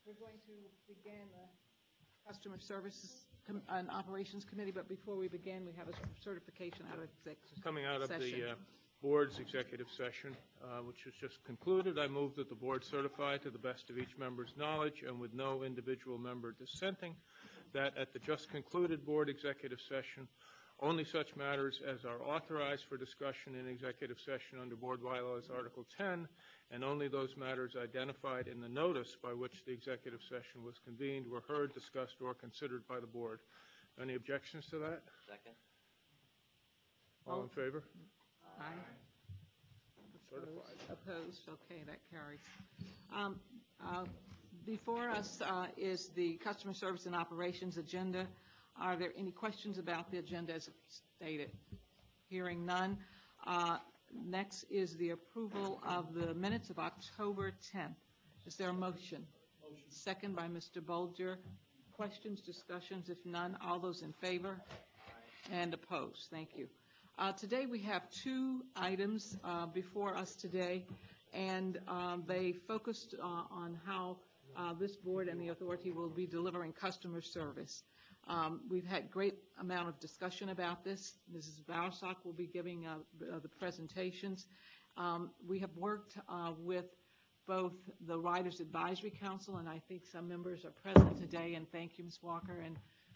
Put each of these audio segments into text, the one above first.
We're going to begin the Customer Services and Operations Committee, but before we begin, we have a certification out of executive session. Coming out of the board's executive session, which was just concluded, I move that the board certify to the best of each member's knowledge and with no individual member dissenting that at the just concluded board executive session, only such matters as are authorized for discussion in executive session under Board Bylaws Article 10, and only those matters identified in the notice by which the executive session was convened were heard, discussed, or considered by the board. Any objections to that? Second. All in favor? Aye. Certified. Opposed? Okay, that carries. Before us is the Customer Service and Operations agenda. Are there any questions about the agenda as stated? Hearing none. Next is the approval of the minutes of October 10th. Is there a motion? Motion. Second by Mr. Bolger. Questions, discussions? If none, all those in favor? Aye. And opposed? Thank you. Today we have two items before us today, and they focused on how this board and the authority will be delivering customer service. We've had great amount of discussion about this. Mrs. Bowersock will be giving the presentations. We have worked with both the Riders Advisory Council, and I think some members are present today, and thank you, Ms. Walker. And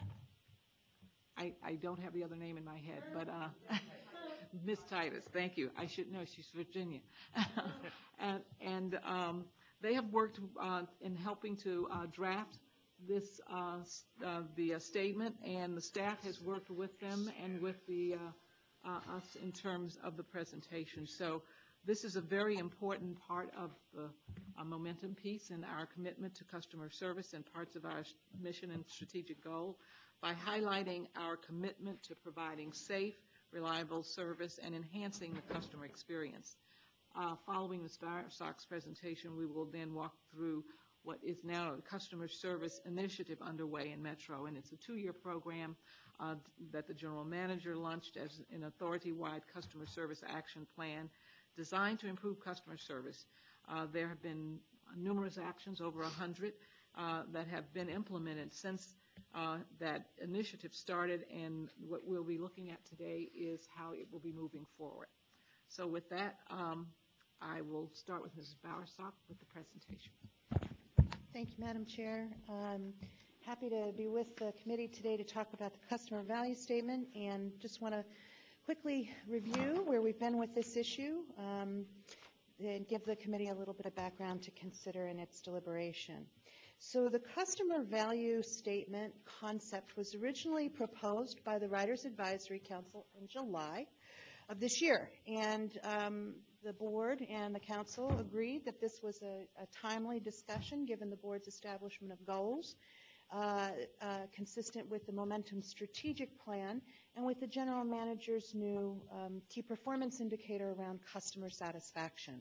I don't have the other name in my head, but Ms. Titus, thank you. I should know, she's Virginia. and they have worked in helping to draft this the statement, and the staff has worked with them and with the us in terms of the presentation. So this is a very important part of the momentum piece in our commitment to customer service and parts of our mission and strategic goal by highlighting our commitment to providing safe, reliable service and enhancing the customer experience. Following Ms. Bowersock's presentation, we will then walk through what is now a customer service initiative underway in Metro, and it's a 2-year program that the general manager launched as an authority-wide customer service action plan designed to improve customer service. There have been numerous actions, over 100, that have been implemented since that initiative started, and what we'll be looking at today is how it will be moving forward. So with that, I will start with Mrs. Bowersock with the presentation. Thank you, Madam Chair. I'm happy to be with the committee today to talk about the customer value statement, and just want to quickly review where we've been with this issue and give the committee a little bit of background to consider in its deliberation. So the customer value statement concept was originally proposed by the Riders Advisory Council in July of this year, and the board and the council agreed that this was a timely discussion given the board's establishment of goals consistent with the Momentum strategic plan and with the general manager's new key performance indicator around customer satisfaction.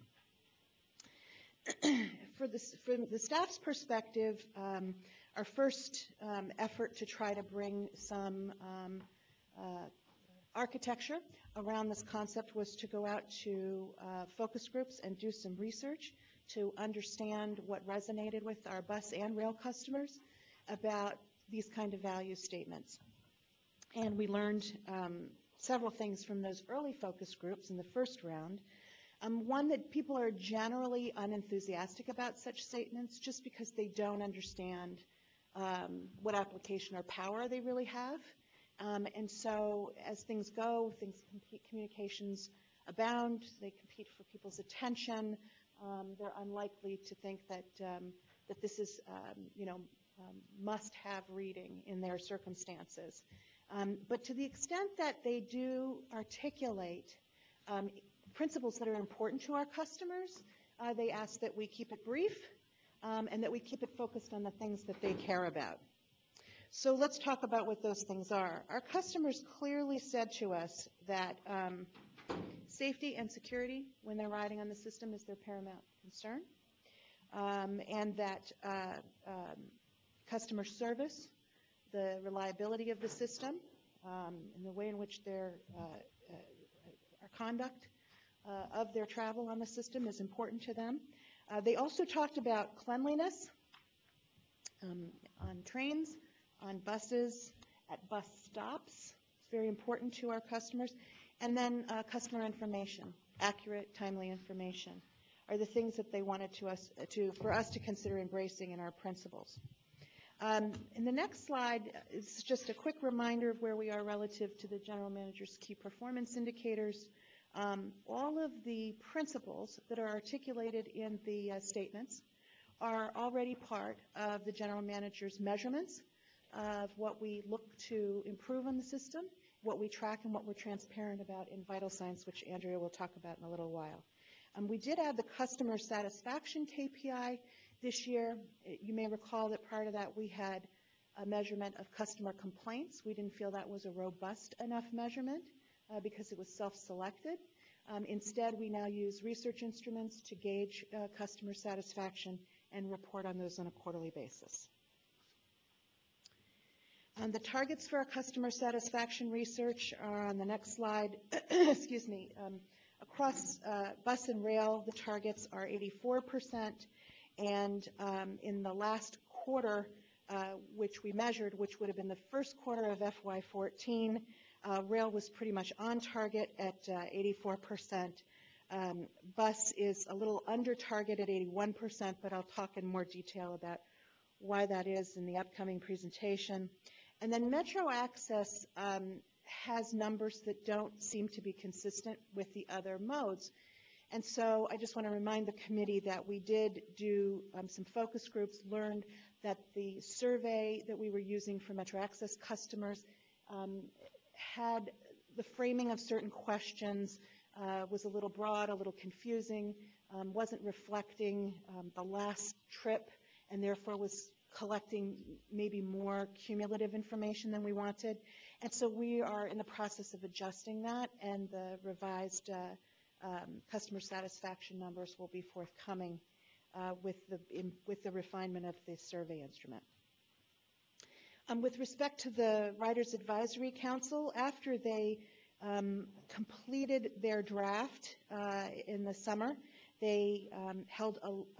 From the staff's perspective, our first effort to try to bring some architecture around this concept was to go out to focus groups and do some research to understand what resonated with our bus and rail customers about these kind of value statements. And we learned several things from those early focus groups in the first round. One, that people are generally unenthusiastic about such statements just because they don't understand what application or power they really have. And so as things go, things compete, communications abound, they compete for people's attention. They're unlikely to think that that this is, must-have reading in their circumstances. But to the extent that they do articulate principles that are important to our customers, they ask that we keep it brief and that we keep it focused on the things that they care about. So let's talk about what those things are. Our customers clearly said to us that safety and security when they're riding on the system is their paramount concern, and that customer service, the reliability of the system, and the way in which their conduct of their travel on the system is important to them. They also talked about cleanliness on trains, on buses, at bus stops. It's very important to our customers. And then customer information, accurate, timely information, are the things that they wanted for us to consider embracing in our principles. In the next slide is just a quick reminder of where we are relative to the general manager's key performance indicators. All of the principles that are articulated in the statements are already part of the general manager's measurements of what we look to improve on the system, what we track, and what we're transparent about in vital signs, which Andrea will talk about in a little while. We did add the customer satisfaction KPI this year. You may recall that prior to that we had a measurement of customer complaints. We didn't feel that was a robust enough measurement because it was self-selected. Instead, we now use research instruments to gauge customer satisfaction and report on those on a quarterly basis. The targets for our customer satisfaction research are on the next slide. Excuse me. Across bus and rail, the targets are 84%, and in the last quarter, which we measured, which would have been the first quarter of FY14, rail was pretty much on target at 84%. Bus is a little under target at 81%, but I'll talk in more detail about why that is in the upcoming presentation. And then Metro Access has numbers that don't seem to be consistent with the other modes. And so I just want to remind the committee that we did do some focus groups, learned that the survey that we were using for Metro Access customers had the framing of certain questions was a little broad, a little confusing, wasn't reflecting the last trip, and therefore was collecting maybe more cumulative information than we wanted. And so we are in the process of adjusting that, and the revised customer satisfaction numbers will be forthcoming with the refinement of the survey instrument. With respect to the Riders Advisory Council, after they completed their draft in the summer, they held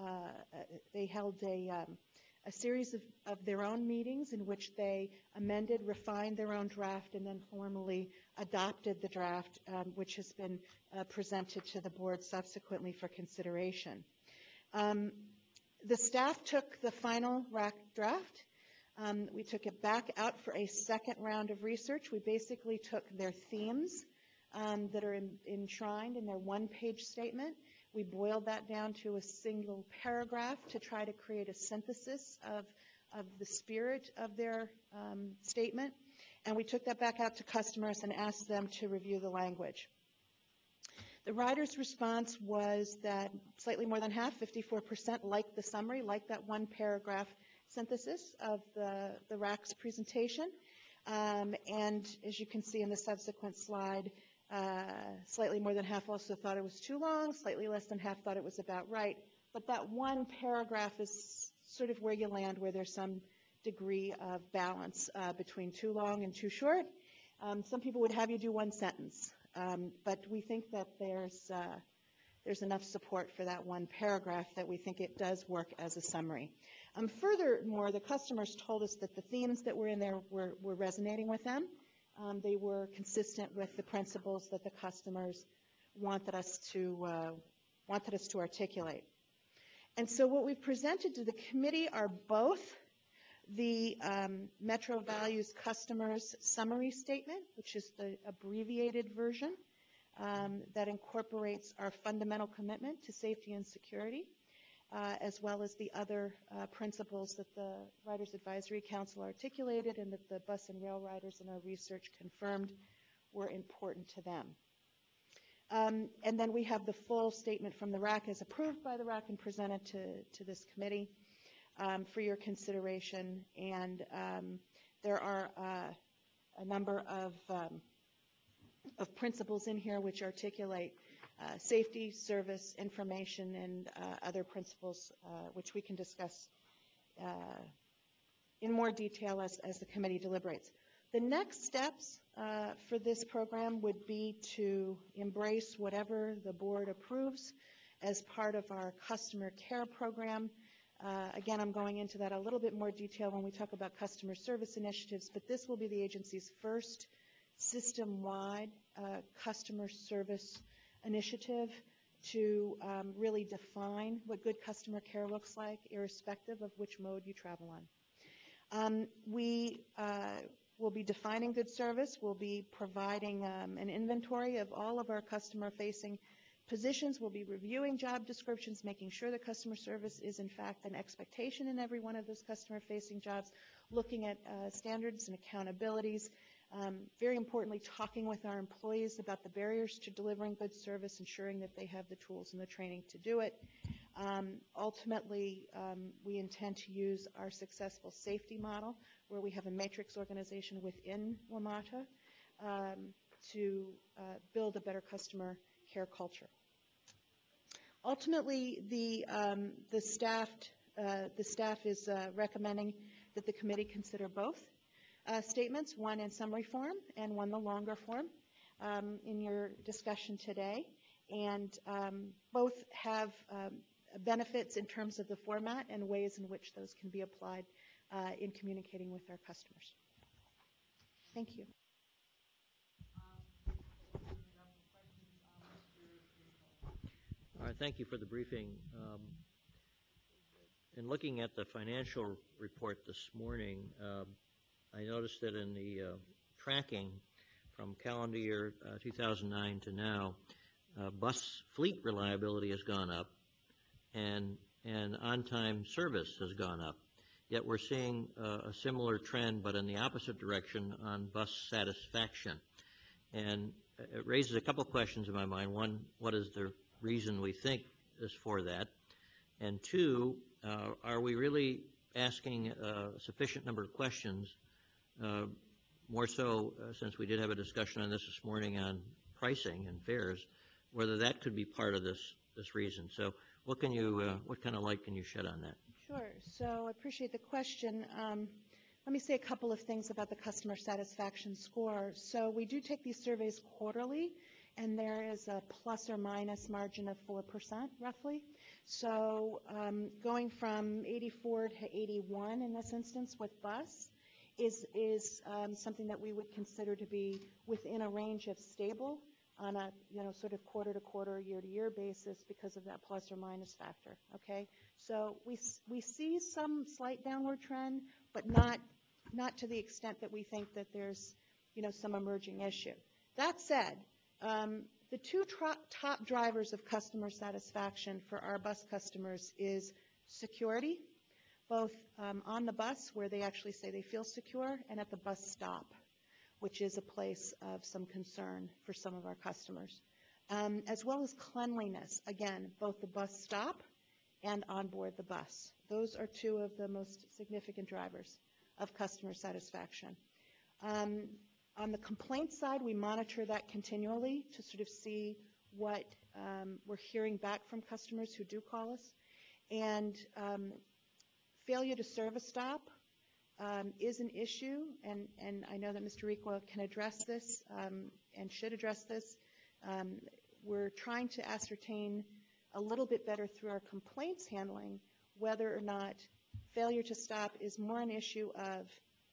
a series of their own meetings in which they amended, refined their own draft, and then formally adopted the draft, which has been presented to the board subsequently for consideration. The staff took the final RAC draft. We took it back out for a second round of research. We basically took their themes that are enshrined in their one-page statement. We boiled that down to a single paragraph to try to create a synthesis of the spirit of their statement. And we took that back out to customers and asked them to review the language. The riders' response was that slightly more than half, 54%, liked the summary, liked that one-paragraph synthesis of the RAC's presentation. And as you can see in the subsequent slide, slightly more than half also thought it was too long, slightly less than half thought it was about right. But that one paragraph is sort of where you land, where there's some degree of balance between too long and too short. Some people would have you do one sentence, but we think that there's enough support for that one paragraph that we think it does work as a summary. Furthermore, the customers told us that the themes that were in there were resonating with them. They were consistent with the principles that the customers wanted us to articulate. And so what we've presented to the committee are both the Metro Values Customers Summary Statement, which is the abbreviated version that incorporates our fundamental commitment to safety and security, as well as the other principles that the Riders Advisory Council articulated and that the bus and rail riders in our research confirmed were important to them. And then we have the full statement from the RAC as approved by the RAC and presented to this committee for your consideration. And there are a number of principles in here which articulate safety, service, information, and other principles which we can discuss in more detail as the committee deliberates. The next steps for this program would be to embrace whatever the board approves as part of our customer care program. Again, I'm going into that a little bit more detail when we talk about customer service initiatives, but this will be the agency's first system-wide customer service initiative to really define what good customer care looks like, irrespective of which mode you travel on. We will be defining good service. We'll be providing an inventory of all of our customer-facing positions. We'll be reviewing job descriptions, making sure that customer service is, in fact, an expectation in every one of those customer-facing jobs, looking at standards and accountabilities. Very importantly, talking with our employees about the barriers to delivering good service, ensuring that they have the tools and the training to do it. Ultimately, we intend to use our successful safety model, where we have a matrix organization within WMATA, to build a better customer care culture. Ultimately, the staff is recommending that the committee consider both statements, one in summary form and one the longer form, in your discussion today. And both have benefits in terms of the format and ways in which those can be applied in communicating with our customers. Thank you. All right, thank you for the briefing. In looking at the financial report this morning, I noticed that in the tracking from calendar year 2009 to now, bus fleet reliability has gone up and on-time service has gone up. Yet we're seeing a similar trend, but in the opposite direction, on bus satisfaction. And it raises a couple questions in my mind. One, what is the reason we think is for that? And two, are we really asking a sufficient number of questions, more so since we did have a discussion on this morning on pricing and fares, whether that could be part of this reason? So what kind of light can you shed on that? Sure. So I appreciate the question. Let me say a couple of things about the customer satisfaction score. So we do take these surveys quarterly, and there is a plus or minus margin of 4%, roughly. So going from 84 to 81 in this instance with bus is something that we would consider to be within a range of stable on a sort of quarter-to-quarter, year-to-year basis because of that plus or minus factor. Okay, so we see some slight downward trend, but not to the extent that we think that there's some emerging issue. That said, the two top drivers of customer satisfaction for our bus customers is security, both on the bus where they actually say they feel secure, and at the bus stop, which is a place of some concern for some of our customers, as well as cleanliness. Again, both the bus stop and on board the bus. Those are two of the most significant drivers of customer satisfaction. On the complaint side, we monitor that continually to sort of see what we're hearing back from customers who do call us. And failure to serve a stop is an issue, and I know that Mr. Requa can address this and should address this. We're trying to ascertain a little bit better through our complaints handling whether or not failure to stop is more an issue of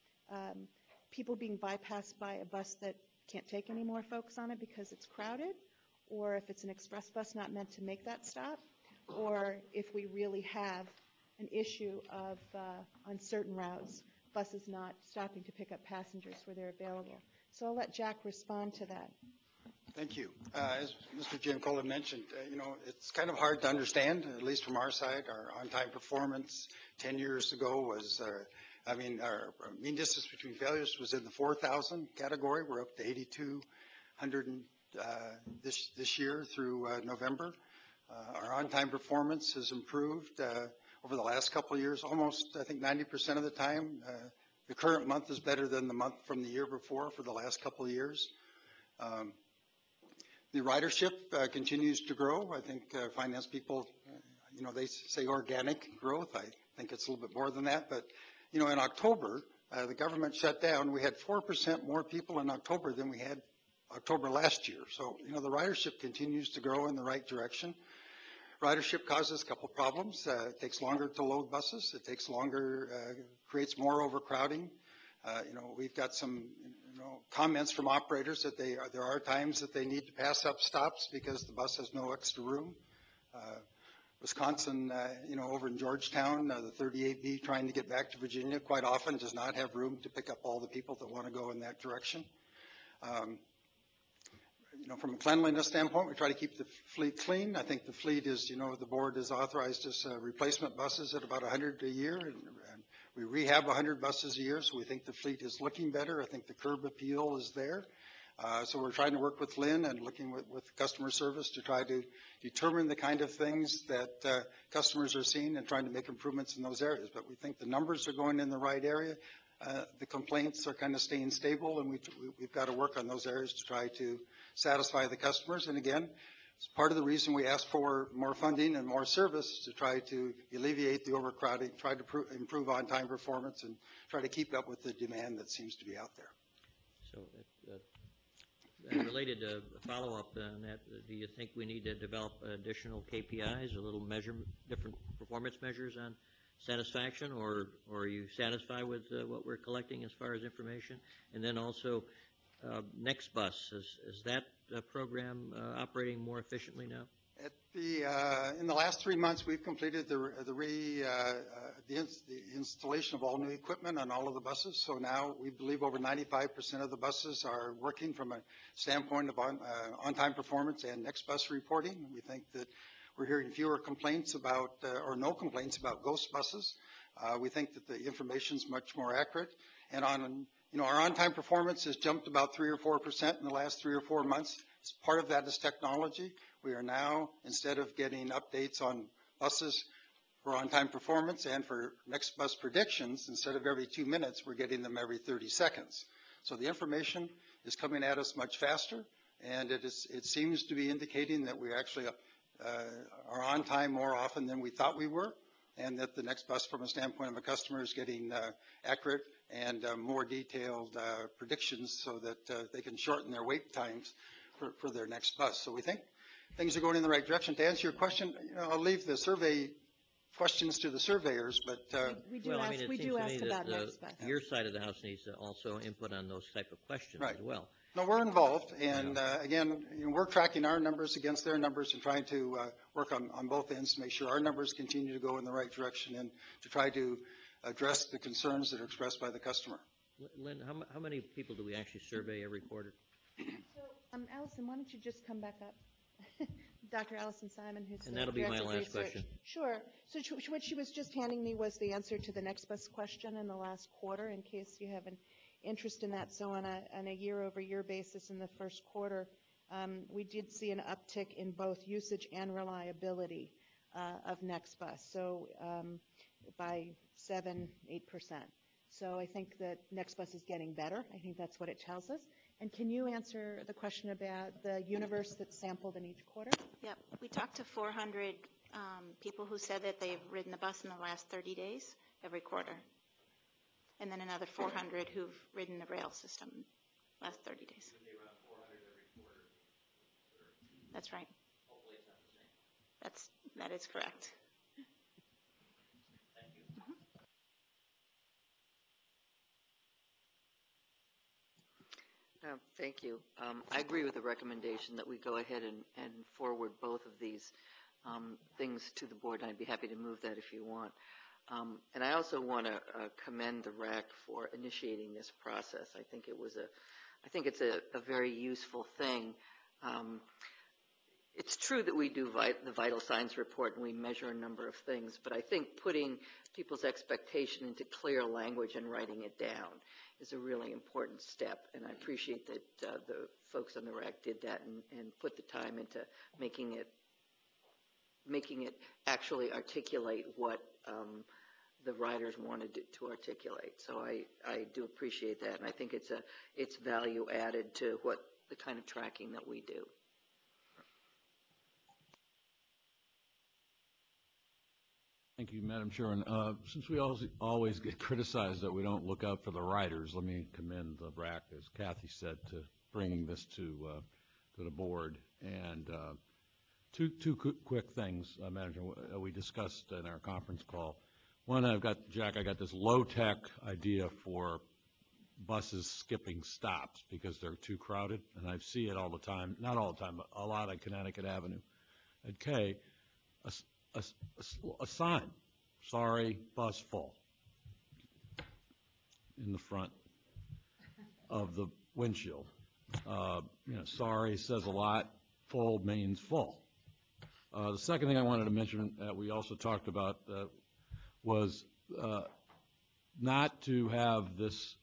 people being bypassed by a bus that can't take any more folks on it because it's crowded, or if it's an express bus not meant to make that stop, or if we really have an issue of, on certain routes, buses not stopping to pick up passengers where they're available. So I'll let Jack respond to that. Thank you. As Mr. Giancola mentioned, it's kind of hard to understand, at least from our side. Our on-time performance 10 years ago was, our mean distance between failures was in the 4,000 category. We're up to 8,200 this year through November. Our on-time performance has improved over the last couple of years, almost, I think, 90% of the time. The current month is better than the month from the year before for the last couple of years. The ridership continues to grow. I think finance people, they say organic growth. I think it's a little bit more than that. But, in October, the government shut down. We had 4% more people in October than we had October last year. So, the ridership continues to grow in the right direction. ridership causes a couple problems. It takes longer to load buses. It takes longer, creates more overcrowding. We've got some, comments from operators that there are times that they need to pass up stops because the bus has no extra room. Wisconsin, over in Georgetown, the 38B trying to get back to Virginia quite often does not have room to pick up all the people that want to go in that direction. From a cleanliness standpoint, we try to keep the fleet clean. I think the fleet is, the board has authorized us replacement buses at about 100 a year, and we rehab 100 buses a year, so we think the fleet is looking better. I think the curb appeal is there. So we're trying to work with Lynn and looking with customer service to try to determine the kind of things that customers are seeing and trying to make improvements in those areas. But we think the numbers are going in the right area. The complaints are kind of staying stable, and we've got to work on those areas to try to satisfy the customers. And again, it's part of the reason we ask for more funding and more service to try to alleviate the overcrowding, try to improve on-time performance, and try to keep up with the demand that seems to be out there. So, related to follow-up on that, do you think we need to develop additional KPIs, different performance measures on satisfaction, or are you satisfied with what we're collecting as far as information? And then also, NextBus, is that program operating more efficiently now? In the last 3 months, we've completed the installation of all new equipment on all of the buses. So now we believe over 95% of the buses are working from a standpoint of on-time performance and NextBus reporting. We think that we're hearing fewer complaints about, or no complaints about ghost buses. We think that the information is much more accurate. And our on-time performance has jumped about 3 or 4% in the last 3 or 4 months. Part of that is technology. We are now, instead of getting updates on buses for on-time performance and for NextBus predictions, instead of every 2 minutes, we're getting them every 30 seconds. So the information is coming at us much faster, and it seems to be indicating that we actually are on time more often than we thought we were, and that the NextBus, from a standpoint of a customer, is getting accurate and more detailed predictions so that they can shorten their wait times for their next bus. So we think things are going in the right direction. To answer your question, I'll leave the survey questions to the surveyors, but we do ask about NextBus. Your side of the house needs to also input on those type of questions as well. No, we're involved, and again, we're tracking our numbers against their numbers and trying to work on both ends to make sure our numbers continue to go in the right direction and to try to address the concerns that are expressed by the customer. Lynn, how many people do we actually survey every quarter? So, Allison, why don't you just come back up? Dr. Allison Simon, who's and that'll be my last question. Sure. So what she was just handing me was the answer to the NextBus question in the last quarter, in case you have an interest in that. So on a year-over-year basis in the first quarter, we did see an uptick in both usage and reliability of NextBus, so by 7-8%. So I think that NextBus is getting better. I think that's what it tells us. And can you answer the question about the universe that's sampled in each quarter? Yep. We talked to 400 people who said that they've ridden the bus in the last 30 days every quarter. And then another 400 who've ridden the rail system last 30 days. Around 400 every quarter. That's right. Hopefully it's not the same. That is correct. Thank you. Thank you. I agree with the recommendation that we go ahead and forward both of these things to the board, and I'd be happy to move that if you want. And I also want to commend the RAC for initiating this process. I think it's a very useful thing. It's true that we do the vital signs report and we measure a number of things, but I think putting people's expectation into clear language and writing it down is a really important step, and I appreciate that the folks on the RAC did that and put the time into making it actually articulate what the riders wanted to articulate. So I do appreciate that, and I think it's value added to what the kind of tracking that we do. Thank you, Madam Chairman. Since we always get criticized that we don't look out for the riders, let me commend the RAC, as Kathy said, to bringing this to the board. And Two quick things, Manager, we discussed in our conference call. One, Jack, I got this low-tech idea for buses skipping stops because they're too crowded, and I see it all the time, not all the time, but a lot on Connecticut Avenue. At K, a sign, sorry, bus full, in the front of the windshield. Sorry says a lot, full means full. The second thing I wanted to mention that we also talked about was not to have this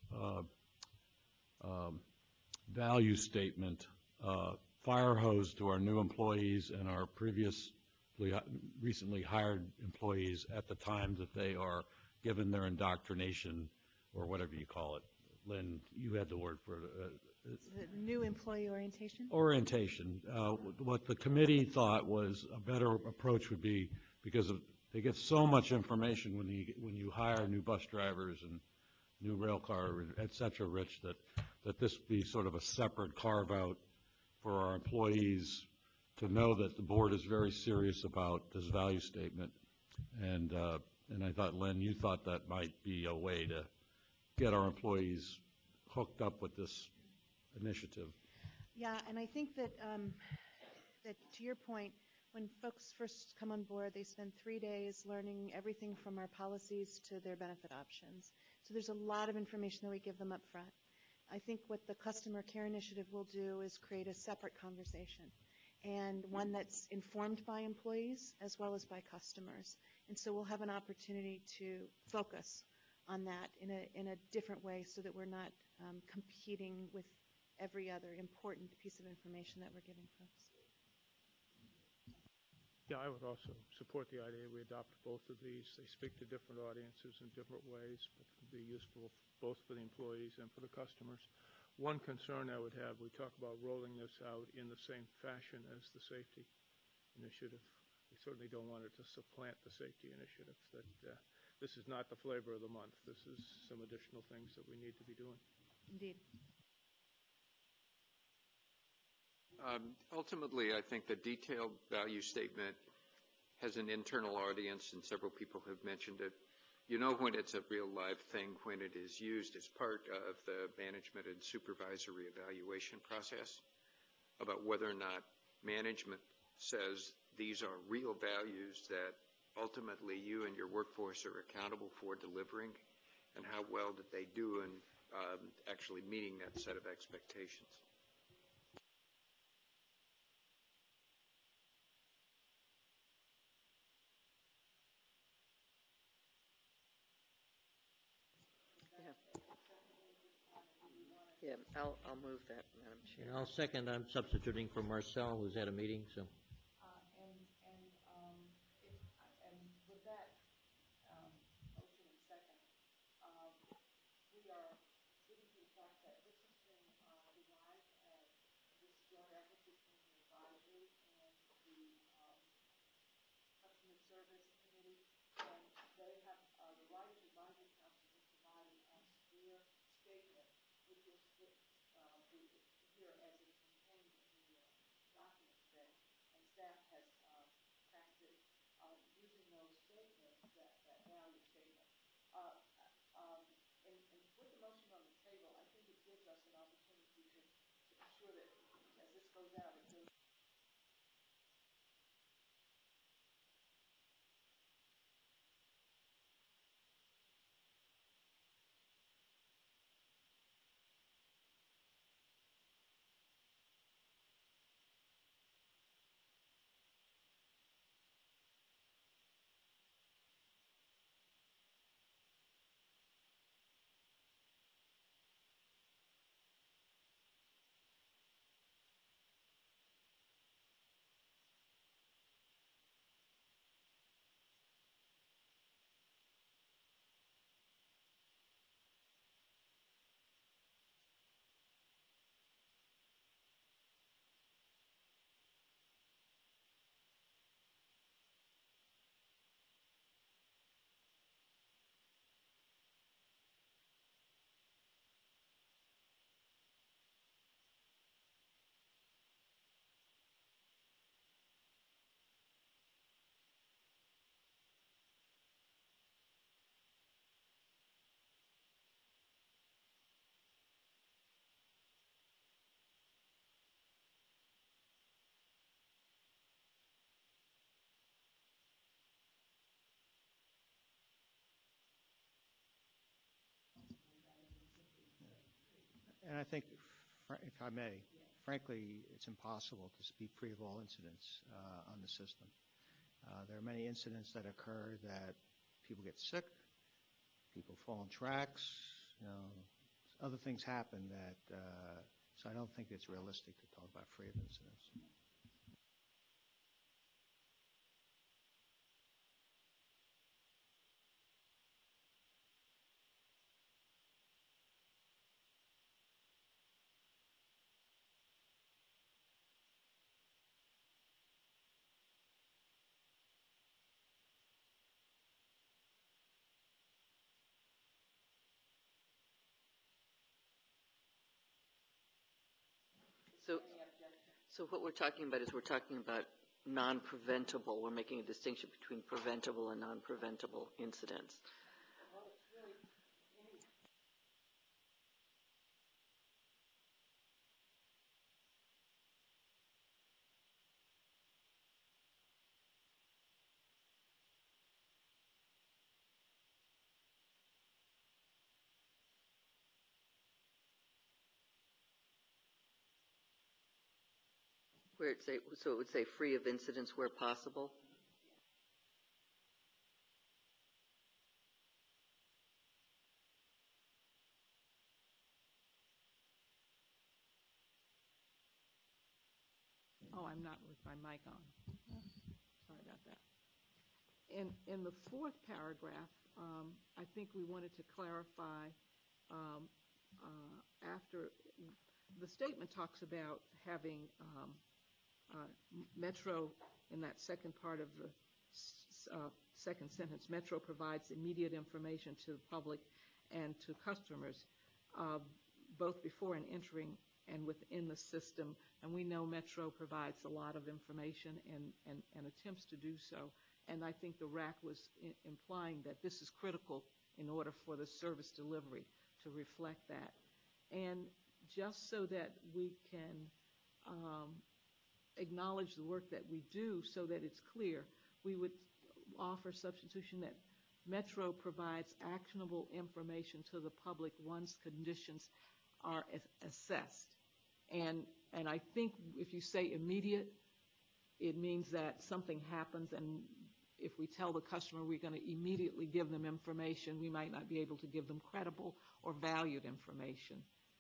value statement fire hose to our new employees and our recently hired employees at the time that they are given their indoctrination, or whatever you call it. Lynn, you had the word for it. The new employee orientation? Orientation. What the committee thought was a better approach would be, because they get so much information when you hire new bus drivers and new rail car, et cetera, Rich, that this be sort of a separate carve-out for our employees to know that the board is very serious about this value statement. And I thought, Lynn, you thought that might be a way to get our employees hooked up with this initiative. Yeah, and I think that, that to your point, when folks first come on board, they spend 3 days learning everything from our policies to their benefit options. So there's a lot of information that we give them up front. I think what the customer care initiative will do is create a separate conversation, and one that's informed by employees as well as by customers. And so we'll have an opportunity to focus on that in a different way, so that we're not competing with every other important piece of information that we're giving folks. Yeah, I would also support the idea we adopt both of these. They speak to different audiences in different ways, but can be useful both for the employees and for the customers. One concern I would have, we talk about rolling this out in the same fashion as the safety initiative. We certainly don't want it to supplant the safety initiative. This is not the flavor of the month. This is some additional things that we need to be doing. Indeed. Ultimately, I think the detailed value statement has an internal audience, and several people have mentioned it. You know when it's a real live thing, when it is used as part of the management and supervisory evaluation process, about whether or not management says these are real values that ultimately you and your workforce are accountable for delivering, and how well did they do in actually meeting that set of expectations. Yeah, I'll move that, Madam Chair. And I'll second. I'm substituting for Marcel, who's at a meeting, so. With that motion and second, we are given to the fact that this has been derived, this joint effort between the advisory and the customer service committee, and they have, the Riders Advisory Council has provided us their statement, which is here as it is contained in the document today, and staff has crafted using those statements, that value statement. And with the motion on the table, I think it gives us an opportunity to ensure that as this goes out, it goes I think, if I may, frankly, it's impossible to speak free of all incidents on the system. There are many incidents that occur that people get sick, people fall on tracks, other things happen that, so I don't think it's realistic to talk about free of incidents. So what we're talking about is we're talking about non-preventable. We're making a distinction between preventable and non-preventable incidents. Where it say, so it would say free of incidents where possible? Oh, I'm not with my mic on. Sorry about that. In the fourth paragraph, I think we wanted to clarify after the statement talks about having Metro in that second part of the second sentence. Metro provides immediate information to the public and to customers, both before and entering and within the system. And we know Metro provides a lot of information and attempts to do so. And I think the RAC was implying that this is critical in order for the service delivery to reflect that. And just so that we can acknowledge the work that we do so that it's clear, we would offer substitution that Metro provides actionable information to the public once conditions are assessed. And I think if you say immediate, it means that something happens, and if we tell the customer we're going to immediately give them information, we might not be able to give them credible or valued information.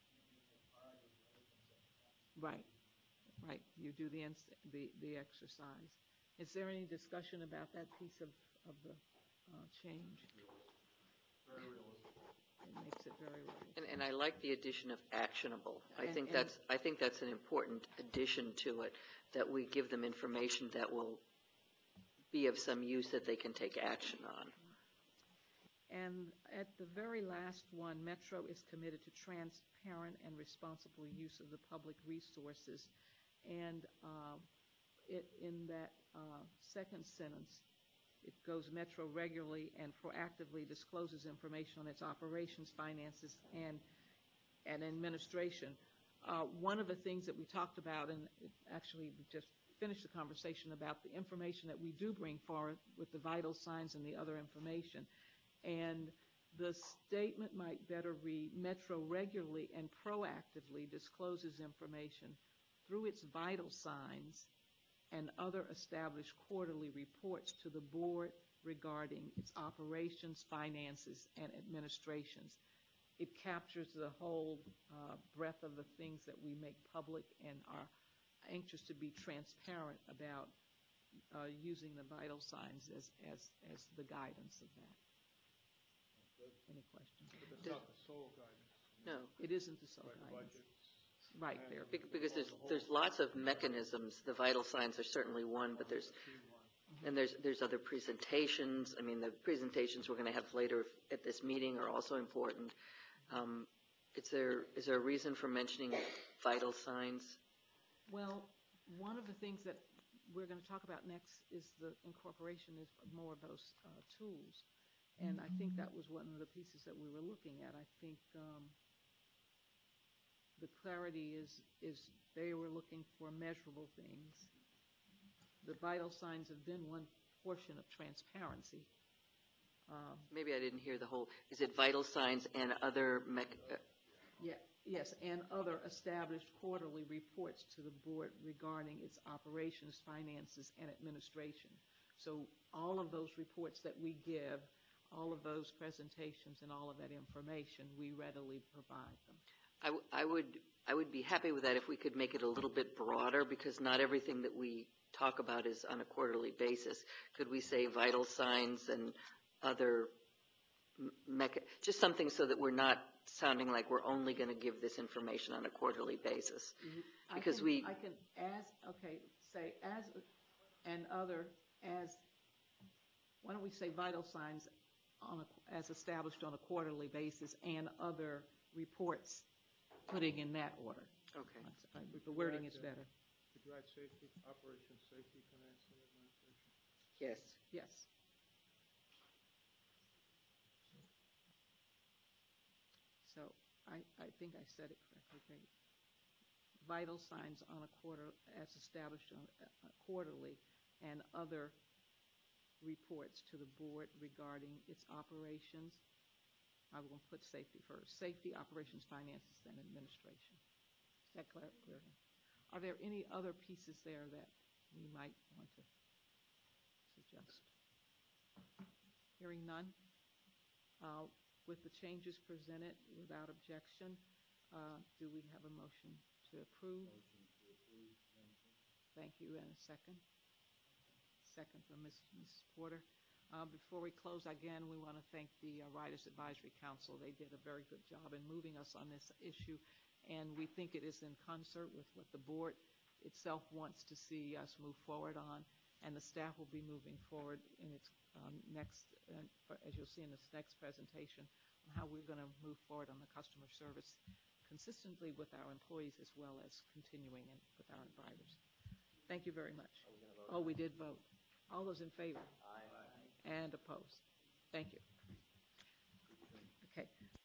Right, right. You do the exercise. Is there any discussion about that piece of the change? Very realistic. It makes it very realistic. And I like the addition of actionable. I think that's an important addition to it, that we give them information that will be of some use that they can take action on. And at the very last one, Metro is committed to transparent and responsible use of the public resources. And in that second sentence, it goes, Metro regularly and proactively discloses information on its operations, finances, and administration. One of the things that we talked about, and actually we just finished the conversation about the information that we do bring forward with the vital signs and the other information. And the statement might better read, Metro regularly and proactively discloses information through its vital signs and other established quarterly reports to the board regarding its operations, finances, and administrations. It captures the whole breadth of the things that we make public and are anxious to be transparent about using the vital signs as the guidance of that. Any questions? It's not the sole guidance. No. It isn't the sole guidance. Right there. Because there's lots of mechanisms. The vital signs are certainly one, but there's other presentations. I mean, the presentations we're going to have later at this meeting are also important. Is there a reason for mentioning vital signs? Well, one of the things that we're going to talk about next is the incorporation of more of those tools. And I think that was one of the pieces that we were looking at. I think the clarity is they were looking for measurable things. The vital signs have been one portion of transparency. Maybe I didn't hear the whole. Is it vital signs and other? Yeah, Yes, and other established quarterly reports to the board regarding its operations, finances, and administration. So all of those reports that we give, all of those presentations and all of that information, we readily provide them. I would be happy with that if we could make it a little bit broader, because not everything that we talk about is on a quarterly basis. Could we say vital signs and other just something so that we're not sounding like we're only going to give this information on a quarterly basis? Because I can say as and other as, why don't we say vital signs as established on a quarterly basis and other reports, putting in that order. Okay. The wording is better. Could you add safety, operations, safety, finance, and administration? Yes. Yes. So I think I said it correctly. Great. Vital signs on a quarter, as established on quarterly, and other reports to the board regarding its operations. I will put safety first. Safety, operations, finances, and administration. Is that clear? Are there any other pieces there that we might want to suggest? Hearing none. With the changes presented without objection, do we have a motion to approve? Motion to approve. Thank you. And a second? Second from Mrs. Porter. Before we close, again, we want to thank the Riders Advisory Council. They did a very good job in moving us on this issue, and we think it is in concert with what the board itself wants to see us move forward on, and the staff will be moving forward in its next, as you'll see in this next presentation, on how we're going to move forward on the customer service consistently with our employees as well as continuing with our riders. Thank you very much. Oh, we did vote. All those in favor? Aye. And opposed? Thank you. Okay.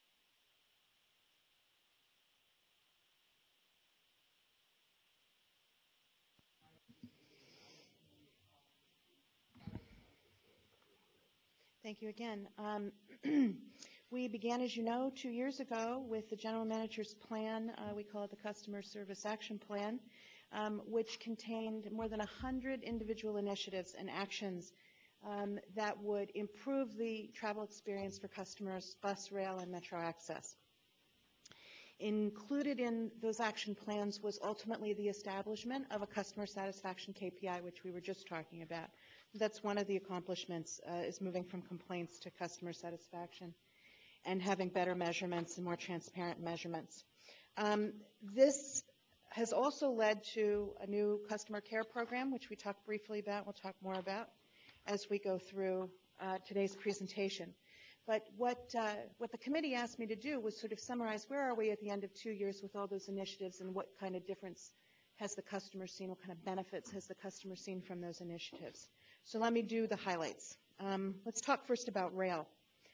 Thank you again. We began, as you know, 2 years ago with the General Manager's plan. We call it the Customer Service Action Plan, which contained more than 100 individual initiatives and actions that would improve the travel experience for customers, bus, rail, and metro access. Included in those action plans was ultimately the establishment of a customer satisfaction KPI, which we were just talking about. That's one of the accomplishments, is moving from complaints to customer satisfaction and having better measurements and more transparent measurements. This has also led to a new customer care program, which we talked briefly about. We'll talk more about as we go through today's presentation. But what the committee asked me to do was sort of summarize where are we at the end of 2 years with all those initiatives and what kind of difference has the customer seen, what kind of benefits has the customer seen from those initiatives. So let me do the highlights. Let's talk first about rail.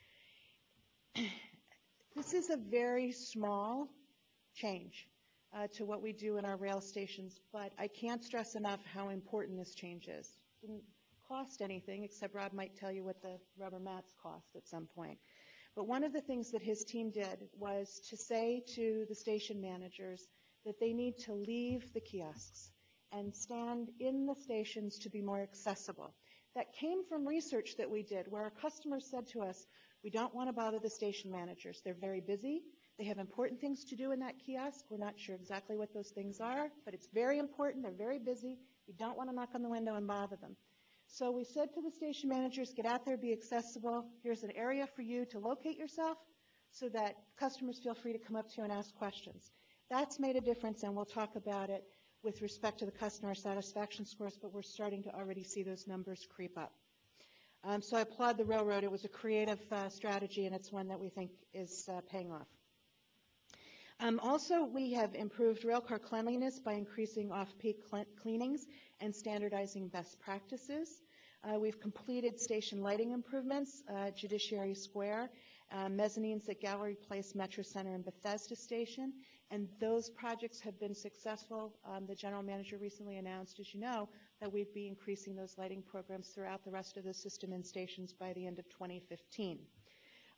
This is a very small change to what we do in our rail stations, but I can't stress enough how important this change is. It didn't cost anything, except Rob might tell you what the rubber mats cost at some point. But one of the things that his team did was to say to the station managers that they need to leave the kiosks and stand in the stations to be more accessible. That came from research that we did where our customers said to us, we don't want to bother the station managers. They're very busy. They have important things to do in that kiosk. We're not sure exactly what those things are, but it's very important. They're very busy. We don't want to knock on the window and bother them. So we said to the station managers, get out there, be accessible. Here's an area for you to locate yourself so that customers feel free to come up to you and ask questions. That's made a difference, and we'll talk about it with respect to the customer satisfaction scores, but we're starting to already see those numbers creep up. So I applaud the railroad. It was a creative strategy, and it's one that we think is paying off. Also, we have improved railcar cleanliness by increasing off-peak cleanings and standardizing best practices. We've completed station lighting improvements, Judiciary Square, mezzanines at Gallery Place, Metro Center, and Bethesda Station, and those projects have been successful. The general manager recently announced, as you know, that we'd be increasing those lighting programs throughout the rest of the system and stations by the end of 2015.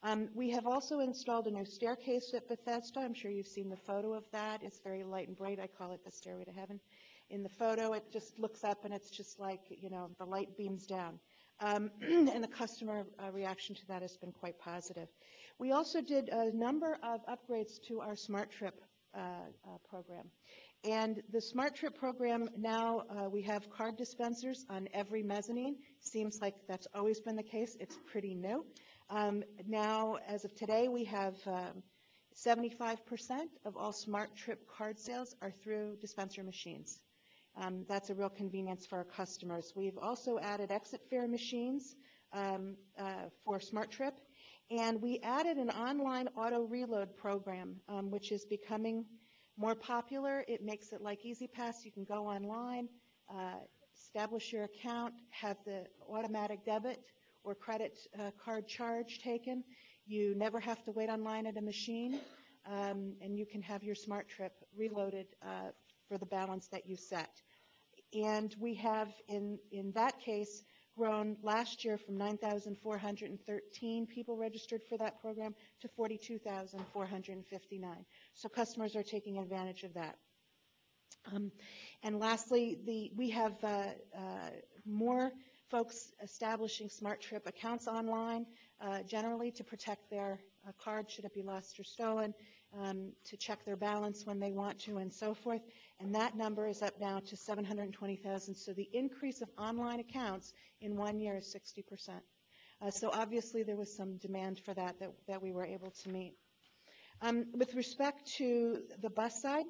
We have also installed a new staircase at Bethesda. I'm sure you've seen the photo of that. It's very light and bright. I call it the Stairway to Heaven. In the photo, it just looks up and it's just like, the light beams down. And the customer reaction to that has been quite positive. We also did a number of upgrades to our Smart Trip program. And the Smart Trip program now, we have card dispensers on every mezzanine. Seems like that's always been the case. It's pretty new. Now, as of today, we have 75% of all Smart Trip card sales are through dispenser machines. That's a real convenience for our customers. We've also added exit fare machines for Smart Trip, and we added an online auto reload program, which is becoming more popular. It makes it like E-ZPass. You can go online, establish your account, have the automatic debit or credit card charge taken. You never have to wait online at a machine, and you can have your Smart Trip reloaded for the balance that you set. And we have, in that case, grown last year from 9,413 people registered for that program to 42,459. So customers are taking advantage of that. And lastly, we have more folks establishing Smart Trip accounts online, generally to protect their card should it be lost or stolen, to check their balance when they want to, and so forth. And that number is up now to 720,000. So the increase of online accounts in 1 year is 60%. So obviously there was some demand for that we were able to meet. With respect to the bus side,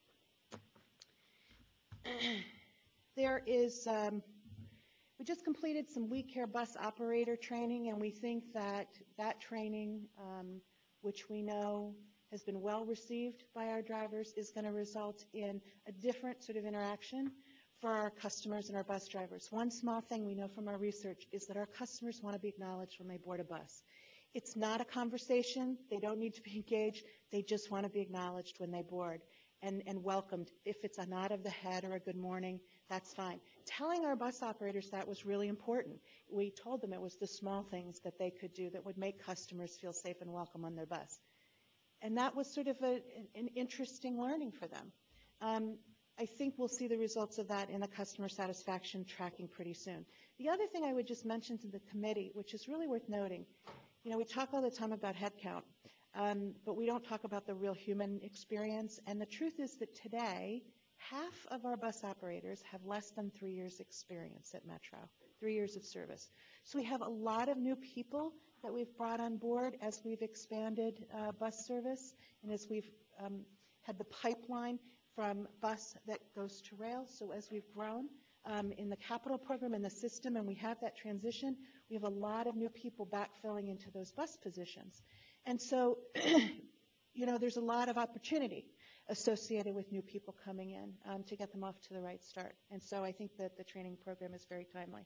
there is, we just completed some WeCare bus operator training, and we think that that training, which we know has been well received by our drivers, is going to result in a different sort of interaction for our customers and our bus drivers. One small thing we know from our research is that our customers want to be acknowledged when they board a bus. It's not a conversation. They don't need to be engaged. They just want to be acknowledged when they board and welcomed. If it's a nod of the head or a good morning, that's fine. Telling our bus operators that was really important. We told them it was the small things that they could do that would make customers feel safe and welcome on their bus. And that was sort of an interesting learning for them. I think we'll see the results of that in the customer satisfaction tracking pretty soon. The other thing I would just mention to the committee, which is really worth noting, we talk all the time about headcount, but we don't talk about the real human experience. And the truth is that today, half of our bus operators have less than 3 years experience at Metro, 3 years of service. So we have a lot of new people that we've brought on board as we've expanded bus service and as we've had the pipeline from bus that goes to rail. So as we've grown in the capital program and the system, and we have that transition, we have a lot of new people backfilling into those bus positions. And so, there's a lot of opportunity associated with new people coming in to get them off to the right start. And so I think that the training program is very timely.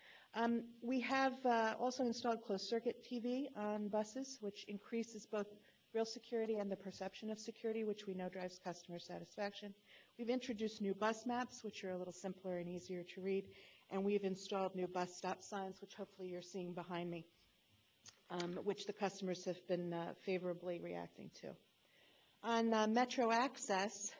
We have also installed closed-circuit TV on buses, which increases both real security and the perception of security, which we know drives customer satisfaction. We've introduced new bus maps, which are a little simpler and easier to read, and we've installed new bus stop signs, which hopefully you're seeing behind me, which the customers have been favorably reacting to. On Metro Access,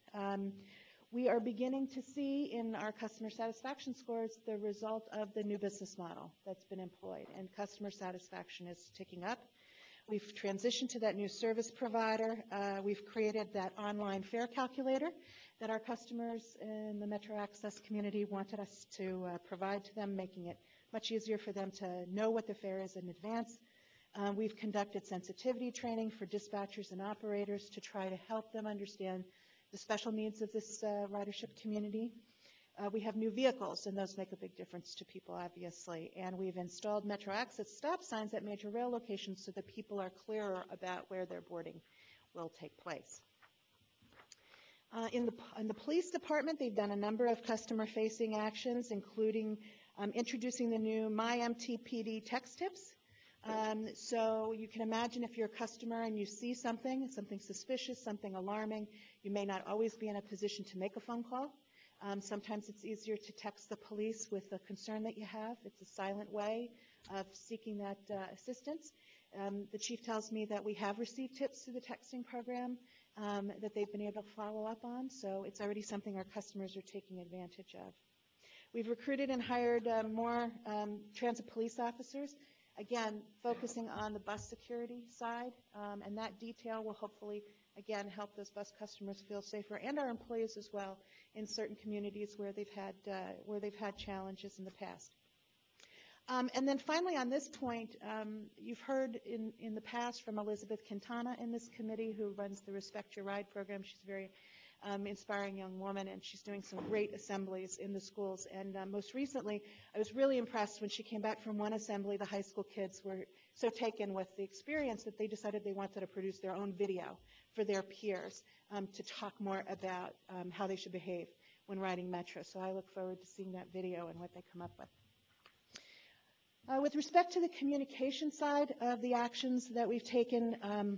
we are beginning to see in our customer satisfaction scores the result of the new business model that's been employed, and customer satisfaction is ticking up. We've transitioned to that new service provider. We've created that online fare calculator that our customers in the Metro Access community wanted us to provide to them, making it much easier for them to know what the fare is in advance. We've conducted sensitivity training for dispatchers and operators to try to help them understand the special needs of this ridership community. We have new vehicles, and those make a big difference to people, obviously. And we've installed Metro Access stop signs at major rail locations so that people are clearer about where their boarding will take place. In the police department, they've done a number of customer-facing actions, including introducing the new MyMTPD text tips. So you can imagine if you're a customer and you see something suspicious, something alarming, you may not always be in a position to make a phone call. Sometimes it's easier to text the police with the concern that you have. It's a silent way of seeking that assistance. The chief tells me that we have received tips through the texting program that they've been able to follow up on, so it's already something our customers are taking advantage of. We've recruited and hired more transit police officers, again, focusing on the bus security side, and that detail will hopefully, again, help those bus customers feel safer, and our employees as well, in certain communities where they've had challenges in the past. And then finally, on this point, you've heard in the past from Elizabeth Quintana in this committee, who runs the Respect Your Ride program. She's a very inspiring young woman, and she's doing some great assemblies in the schools. And most recently, I was really impressed when she came back from one assembly. The high school kids were so taken with the experience that they decided they wanted to produce their own video for their peers to talk more about how they should behave when riding Metro. So I look forward to seeing that video and what they come up with. With respect to the communication side of the actions that we've taken,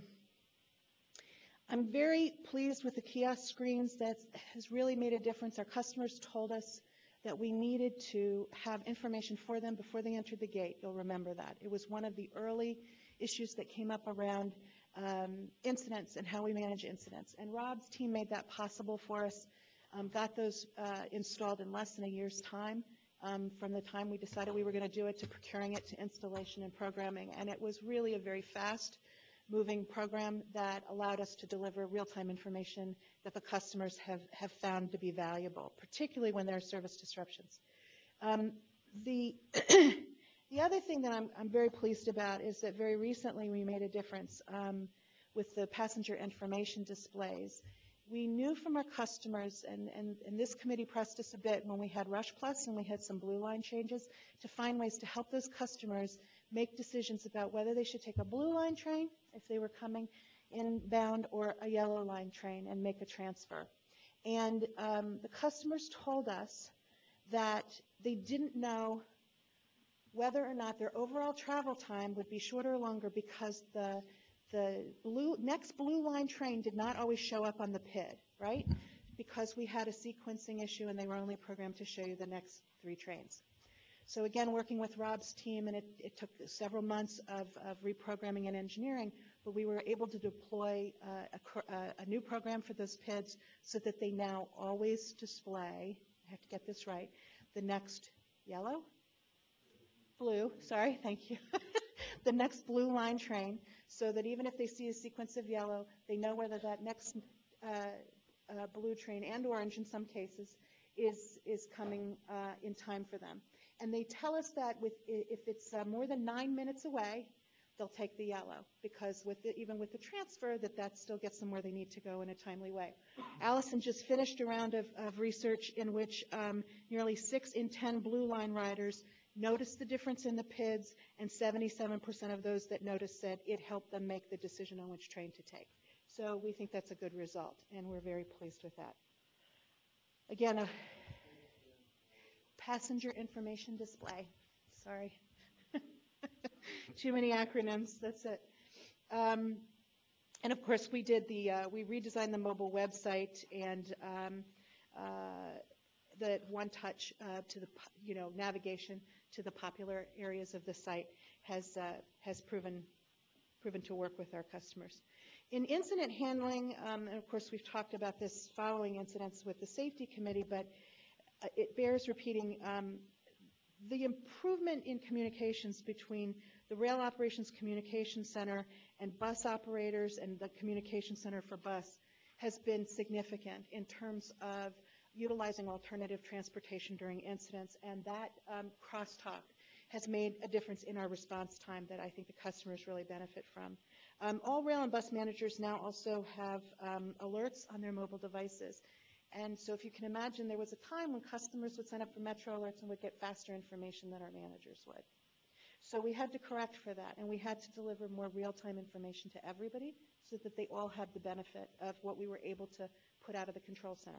I'm very pleased with the kiosk screens. That has really made a difference. Our customers told us that we needed to have information for them before they entered the gate. You'll remember that. It was one of the early issues that came up around incidents and how we manage incidents. And Rob's team made that possible for us, got those installed in less than a year's time. From the time we decided we were going to do it to procuring it to installation and programming. And it was really a very fast-moving program that allowed us to deliver real-time information that the customers have found to be valuable, particularly when there are service disruptions. The other thing that I'm very pleased about is that very recently we made a difference with the passenger information displays. We knew from our customers, and this committee pressed us a bit when we had Rush Plus and we had some blue line changes, to find ways to help those customers make decisions about whether they should take a blue line train if they were coming inbound or a yellow line train and make a transfer. And the customers told us that they didn't know whether or not their overall travel time would be shorter or longer because the next blue line train did not always show up on the PID, right? Because we had a sequencing issue and they were only programmed to show you the next 3 trains. So again, working with Rob's team, and it took several months of reprogramming and engineering, but we were able to deploy a new program for those PIDs so that they now always display, I have to get this right, the next blue, sorry, thank you, the next blue line train, so that even if they see a sequence of yellow, they know whether that next blue train, and orange in some cases, is coming in time for them. And they tell us that if it's more than 9 minutes away, they'll take the yellow, because even with the transfer, that still gets them where they need to go in a timely way. Allison just finished a round of research in which nearly 6 in 10 blue line riders noticed the difference in the PIDs, and 77% of those that noticed said it helped them make the decision on which train to take. So we think that's a good result, and we're very pleased with that. Again, a passenger information display. Sorry. Too many acronyms, that's it. And of course, we redesigned the mobile website, and the one touch to the navigation to the popular areas of the site has proven to work with our customers. In incident handling, and of course we've talked about this following incidents with the safety committee, but it bears repeating, the improvement in communications between the Rail Operations Communication Center and bus operators and the Communication Center for Bus has been significant in terms of utilizing alternative transportation during incidents, and that crosstalk has made a difference in our response time that I think the customers really benefit from. All rail and bus managers now also have alerts on their mobile devices. And so if you can imagine, there was a time when customers would sign up for Metro alerts and would get faster information than our managers would. So we had to correct for that, and we had to deliver more real-time information to everybody so that they all had the benefit of what we were able to put out of the control center.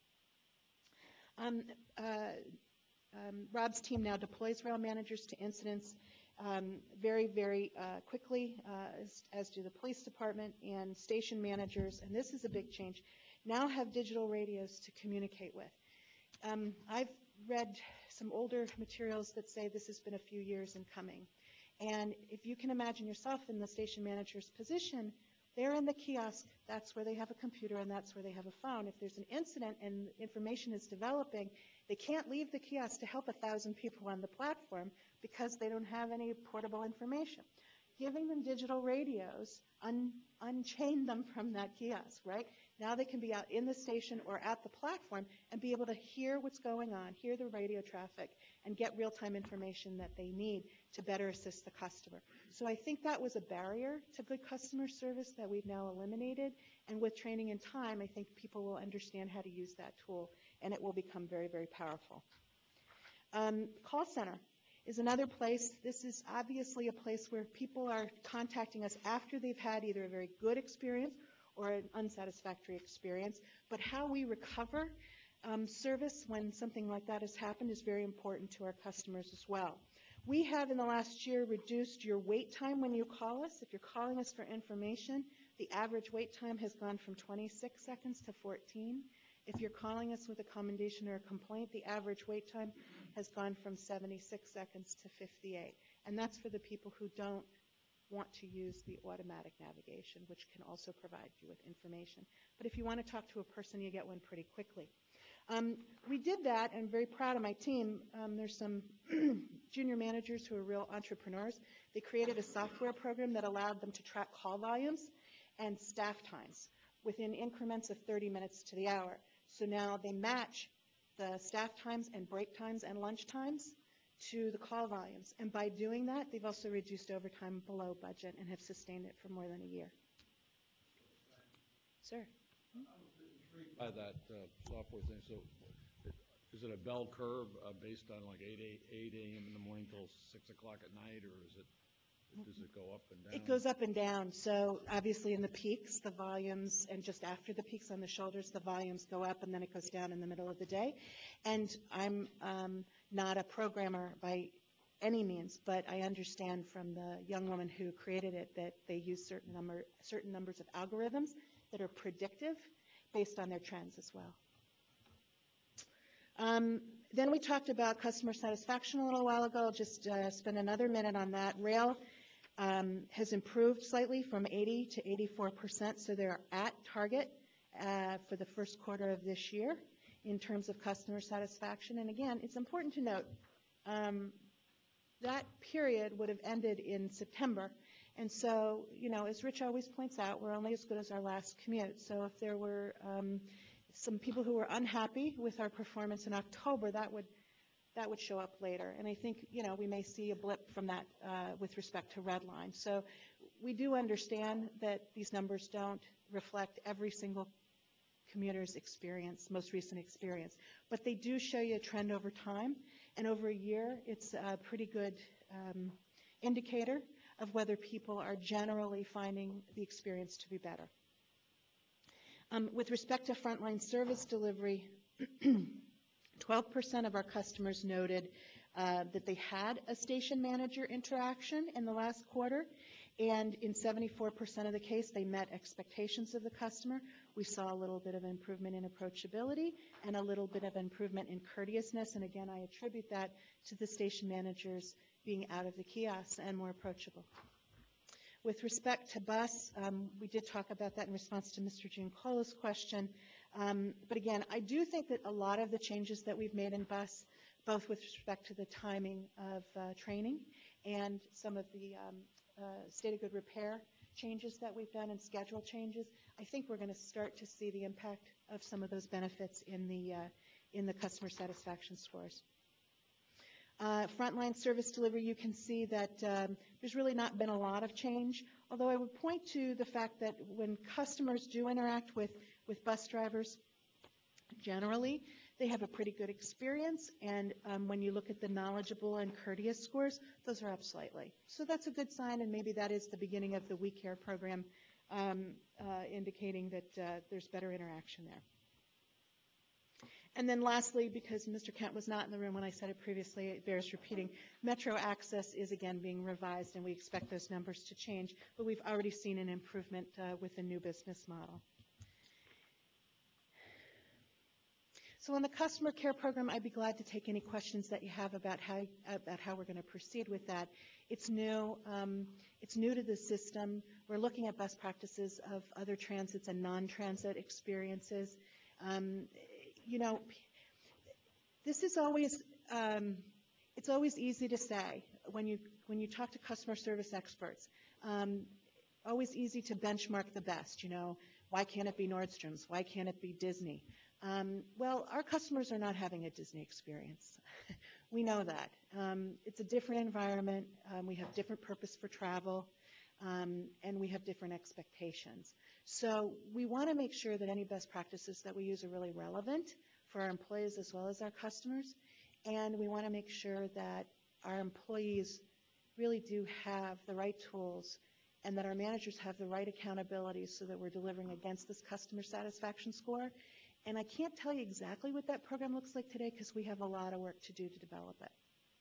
Rob's team now deploys rail managers to incidents very, very quickly, as do the police department, and station managers, and this is a big change, now have digital radios to communicate with. I've read some older materials that say this has been a few years in coming, And if you can imagine yourself in the station manager's position, they're in the kiosk, that's where they have a computer and that's where they have a phone. If there's an incident and information is developing, they can't leave the kiosk to help 1,000 people on the platform because they don't have any portable information. Giving them digital radios, unchain them from that kiosk, right? Now they can be out in the station or at the platform and be able to hear what's going on, hear the radio traffic, and get real-time information that they need to better assist the customer. So I think that was a barrier to good customer service that we've now eliminated. And with training and time, I think people will understand how to use that tool, and it will become very, very powerful. Call center is another place. This is obviously a place where people are contacting us after they've had either a very good experience or an unsatisfactory experience. But how we recover service when something like that has happened is very important to our customers as well. We have in the last year reduced your wait time when you call us. If you're calling us for information, the average wait time has gone from 26 seconds to 14. If you're calling us with a commendation or a complaint, the average wait time has gone from 76 seconds to 58. And that's for the people who don't want to use the automatic navigation, which can also provide you with information. But if you want to talk to a person, you get one pretty quickly. We did that, and I'm very proud of my team. There's some junior managers who are real entrepreneurs. They created a software program that allowed them to track call volumes and staff times within increments of 30 minutes to the hour. So now they match the staff times and break times and lunch times to the call volumes. And by doing that, they've also reduced overtime below budget and have sustained it for more than a year. Sir? By that software thing, so is it a bell curve based on like 8 a.m. in the morning till 6 o'clock at night, or does it go up and down? It goes up and down. So obviously in the peaks, the volumes, and just after the peaks on the shoulders, the volumes go up, and then it goes down in the middle of the day. And I'm not a programmer by any means, but I understand from the young woman who created it that they use certain numbers of algorithms that are predictive based on their trends as well. Then we talked about customer satisfaction a little while ago. I'll just spend another minute on that. Rail has improved slightly from 80 to 84%, so they're at target for the first quarter of this year in terms of customer satisfaction. And again, it's important to note that period would have ended in September. And so, you know, as Rich always points out, we're only as good as our last commute. So if there were some people who were unhappy with our performance in October, that would show up later. And I think, you know, we may see a blip from that with respect to Red Line. So we do understand that these numbers don't reflect every single commuter's experience, most recent experience. But they do show you a trend over time. And over a year, it's a pretty good indicator of whether people are generally finding the experience to be better. With respect to frontline service delivery, 12% of our customers noted that they had a station manager interaction in the last quarter, and in 74% of the case, they met expectations of the customer. We saw a little bit of improvement in approachability and a little bit of improvement in courteousness, and again, I attribute that to the station managers being out of the kiosks and more approachable. With respect to bus, we did talk about that in response to Mr. Giancolo's question. But again, I do think that a lot of the changes that we've made in bus, both with respect to the timing of training and some of the state of good repair changes that we've done and schedule changes, I think we're going to start to see the impact of some of those benefits in the customer satisfaction scores. Frontline service delivery, you can see that there's really not been a lot of change, although I would point to the fact that when customers do interact with bus drivers, generally, they have a pretty good experience, and when you look at the knowledgeable and courteous scores, those are up slightly. So that's a good sign, and maybe that is the beginning of the We Care program indicating that there's better interaction there. And then lastly, because Mr. Kent was not in the room when I said it previously, it bears repeating, Metro Access is again being revised, and we expect those numbers to change, but we've already seen an improvement with the new business model. So on the customer care program, I'd be glad to take any questions that you have about how we're going to proceed with that. It's new. It's new to the system. We're looking at best practices of other transits and non-transit experiences. You know, this is always it's always easy to say when you talk to customer service experts. Always easy to benchmark the best. You know, why can't it be Nordstrom's? Why can't it be Disney? Well, our customers are not having a Disney experience. We know that. It's a different environment. We have different purpose for travel, and we have different expectations. So we want to make sure that any best practices that we use are really relevant for our employees as well as our customers, and we want to make sure that our employees really do have the right tools and that our managers have the right accountability so that we're delivering against this customer satisfaction score. And I can't tell you exactly what that program looks like today because we have a lot of work to do to develop it.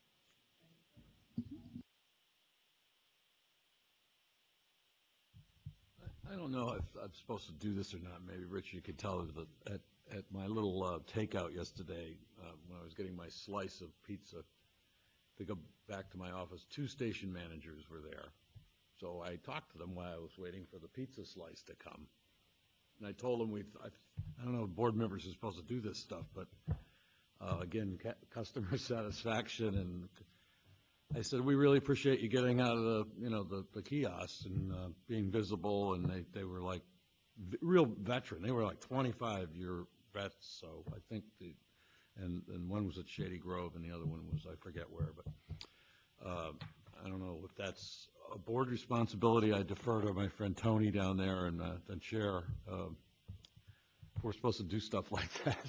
I don't know if I'm supposed to do this or not. Maybe, Rich, you could tell that at my little takeout yesterday, when I was getting my slice of pizza to go back to my office, 2 station managers were there. So I talked to them while I was waiting for the pizza slice to come. And I told them I don't know if board members are supposed to do this stuff, but again, customer satisfaction. And I said, we really appreciate you getting out of the kiosks and being visible. And they were like real veteran. They were like 25-year vets. So I think and one was at Shady Grove and the other one was, I forget where, but I don't know if that's a board responsibility. I defer to my friend Tony down there and the chair. We're supposed to do stuff like that.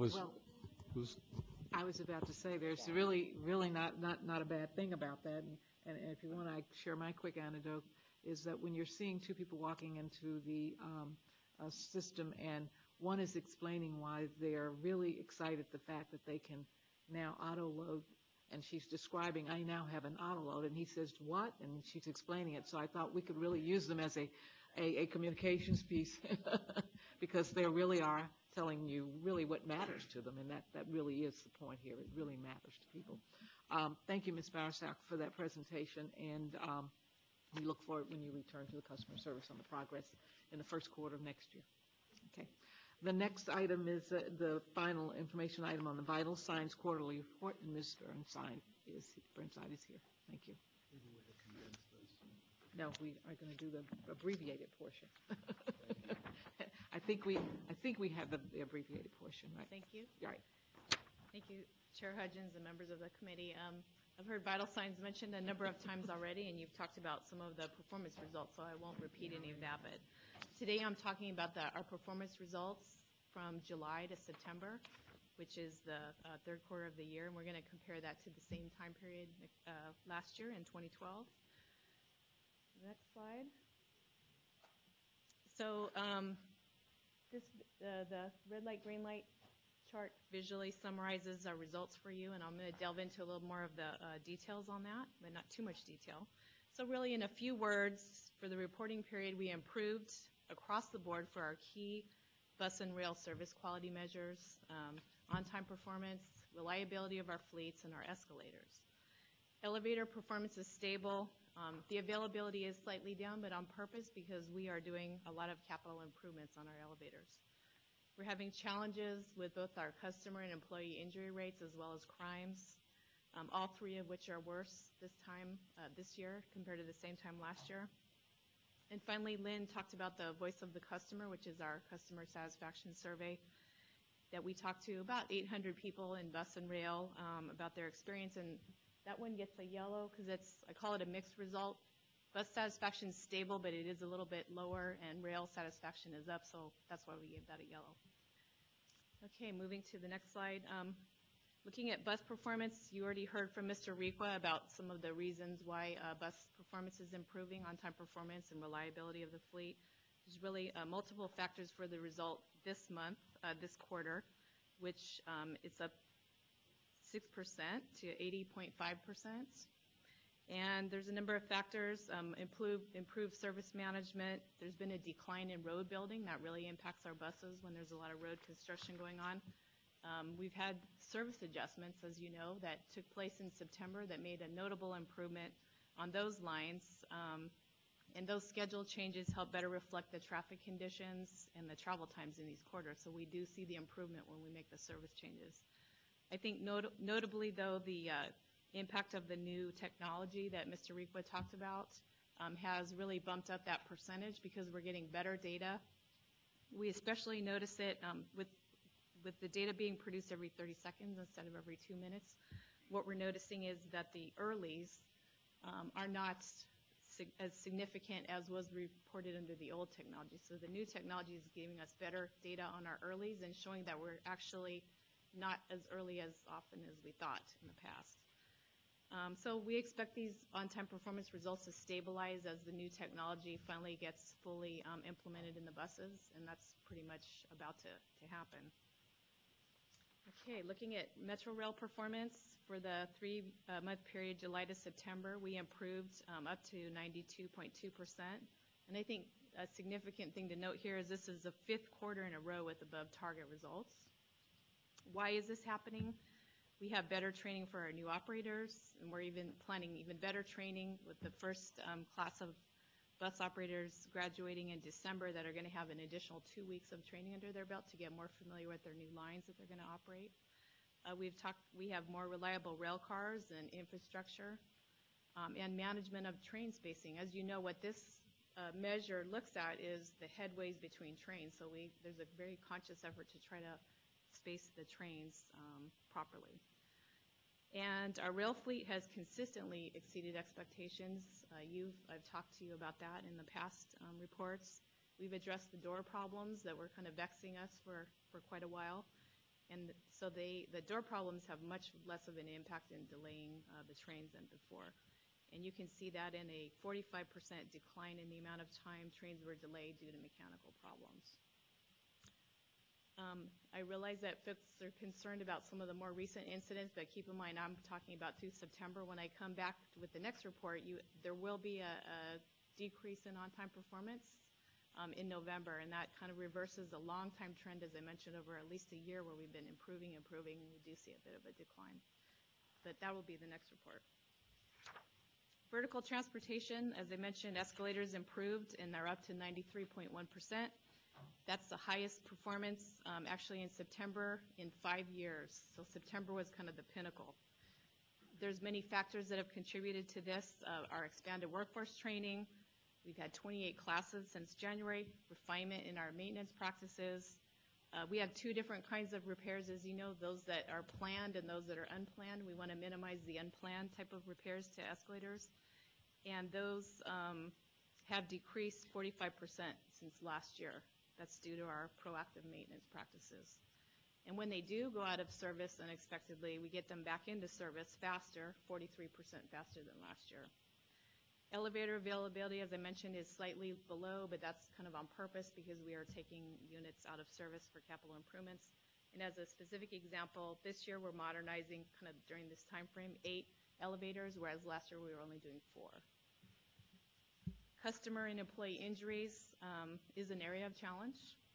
I was about to say there's really not a bad thing about that. And if you want to share my quick anecdote, is that when you're seeing 2 people walking into the system and one is explaining why they're really excited the fact that they can now auto load. And she's describing, I now have an auto load, and he says, what? And she's explaining it. So I thought we could really use them as a communications piece because they really are telling you really what matters to them, and that really is the point here. It really matters to people. Thank you, Ms. Barasak, for that presentation, and we look forward when you return to the customer service on the progress in the first quarter of next year. Okay. The next item is the final information item on the Vital Signs Quarterly Report, and Ms. Burnside is here. Thank you. No, we are going to do the abbreviated portion. I think we have the abbreviated portion, right? Thank you. Right. Thank you, Chair Hudgens and members of the committee. I've heard Vital Signs mentioned a number of times already, and you've talked about some of the performance results, so I won't repeat any of that. But today I'm talking about our performance results from July to September, which is the third quarter of the year, and we're going to compare that to the same time period last year in 2012. Next slide. So the red light, green light chart visually summarizes our results for you, and I'm going to delve into a little more of the details on that, but not too much detail. So really, in a few words, for the reporting period, we improved across the board for our key bus and rail service quality measures, on-time performance, reliability of our fleets, and our escalators. Elevator performance is stable. The availability is slightly down, but on purpose because we are doing a lot of capital improvements on our elevators. We're having challenges with both our customer and employee injury rates as well as crimes, all 3 of which are worse this year compared to the same time last year. And finally, Lynn talked about the Voice of the Customer, which is our customer satisfaction survey that we talked to about 800 people in bus and rail about their experience, and that one gets a yellow because I call it a mixed result. Bus satisfaction is stable, but it is a little bit lower, and rail satisfaction is up, so that's why we gave that a yellow. Okay, moving to the next slide. Looking at bus performance, you already heard from Mr. Requa about some of the reasons why bus performance is improving, on-time performance and reliability of the fleet. There's really multiple factors for the result this month, this quarter, which it's up 6% to 80.5%. And there's a number of factors, improved service management. There's been a decline in road building. That really impacts our buses when there's a lot of road construction going on. We've had service adjustments, as you know, that took place in September that made a notable improvement on those lines. And those schedule changes help better reflect the traffic conditions and the travel times in these corridors. So we do see the improvement when we make the service changes. I think notably, though, the impact of the new technology that Mr. Requa talked about has really bumped up that percentage because we're getting better data. We especially notice it with the data being produced every 30 seconds instead of every 2 minutes. What we're noticing is that the earlies are not as significant as was reported under the old technology. So the new technology is giving us better data on our earlies and showing that we're actually not as early as often as we thought in the past. So we expect these on-time performance results to stabilize as the new technology finally gets fully implemented in the buses, and that's pretty much about to happen. Okay, looking at Metro Rail performance for the 3-month period, July to September, we improved up to 92.2%. And I think a significant thing to note here is this is the 5th quarter in a row with above target results. Why is this happening? We have better training for our new operators, and we're even planning even better training with the first class of bus operators graduating in December that are going to have an additional 2 weeks of training under their belt to get more familiar with their new lines that they're going to operate. We have more reliable rail cars and infrastructure and management of train spacing. As you know, what this measure looks at is the headways between trains. So there's a very conscious effort to try to space the trains properly. And our rail fleet has consistently exceeded expectations. I've talked to you about that in the past reports. We've addressed the door problems that were kind of vexing us for quite a while. And so the door problems have much less of an impact in delaying the trains than before. And you can see that in a 45% decline in the amount of time trains were delayed due to mechanical problems. I realize that folks are concerned about some of the more recent incidents, but keep in mind I'm talking about through September. When I come back with the next report, there will be a decrease in on-time performance in November, and that kind of reverses a long-time trend, as I mentioned, over at least a year where we've been improving. We do see a bit of a decline. But that will be the next report. Vertical transportation, as I mentioned, escalators improved, and they're up to 93.1%. That's the highest performance actually in September in 5 years. So September was kind of the pinnacle. There's many factors that have contributed to this. Our expanded workforce training. We've had 28 classes since January, refinement in our maintenance practices. We have 2 different kinds of repairs, as you know, those that are planned and those that are unplanned. We want to minimize the unplanned type of repairs to escalators. And those have decreased 45% since last year. That's due to our proactive maintenance practices. And when they do go out of service unexpectedly, we get them back into service faster, 43% faster than last year. Elevator availability, as I mentioned, is slightly below, but that's kind of on purpose because we are taking units out of service for capital improvements. And as a specific example, this year we're modernizing kind of during this time frame 8 elevators, whereas last year we were only doing 4. Customer and employee injuries is an area of challenge.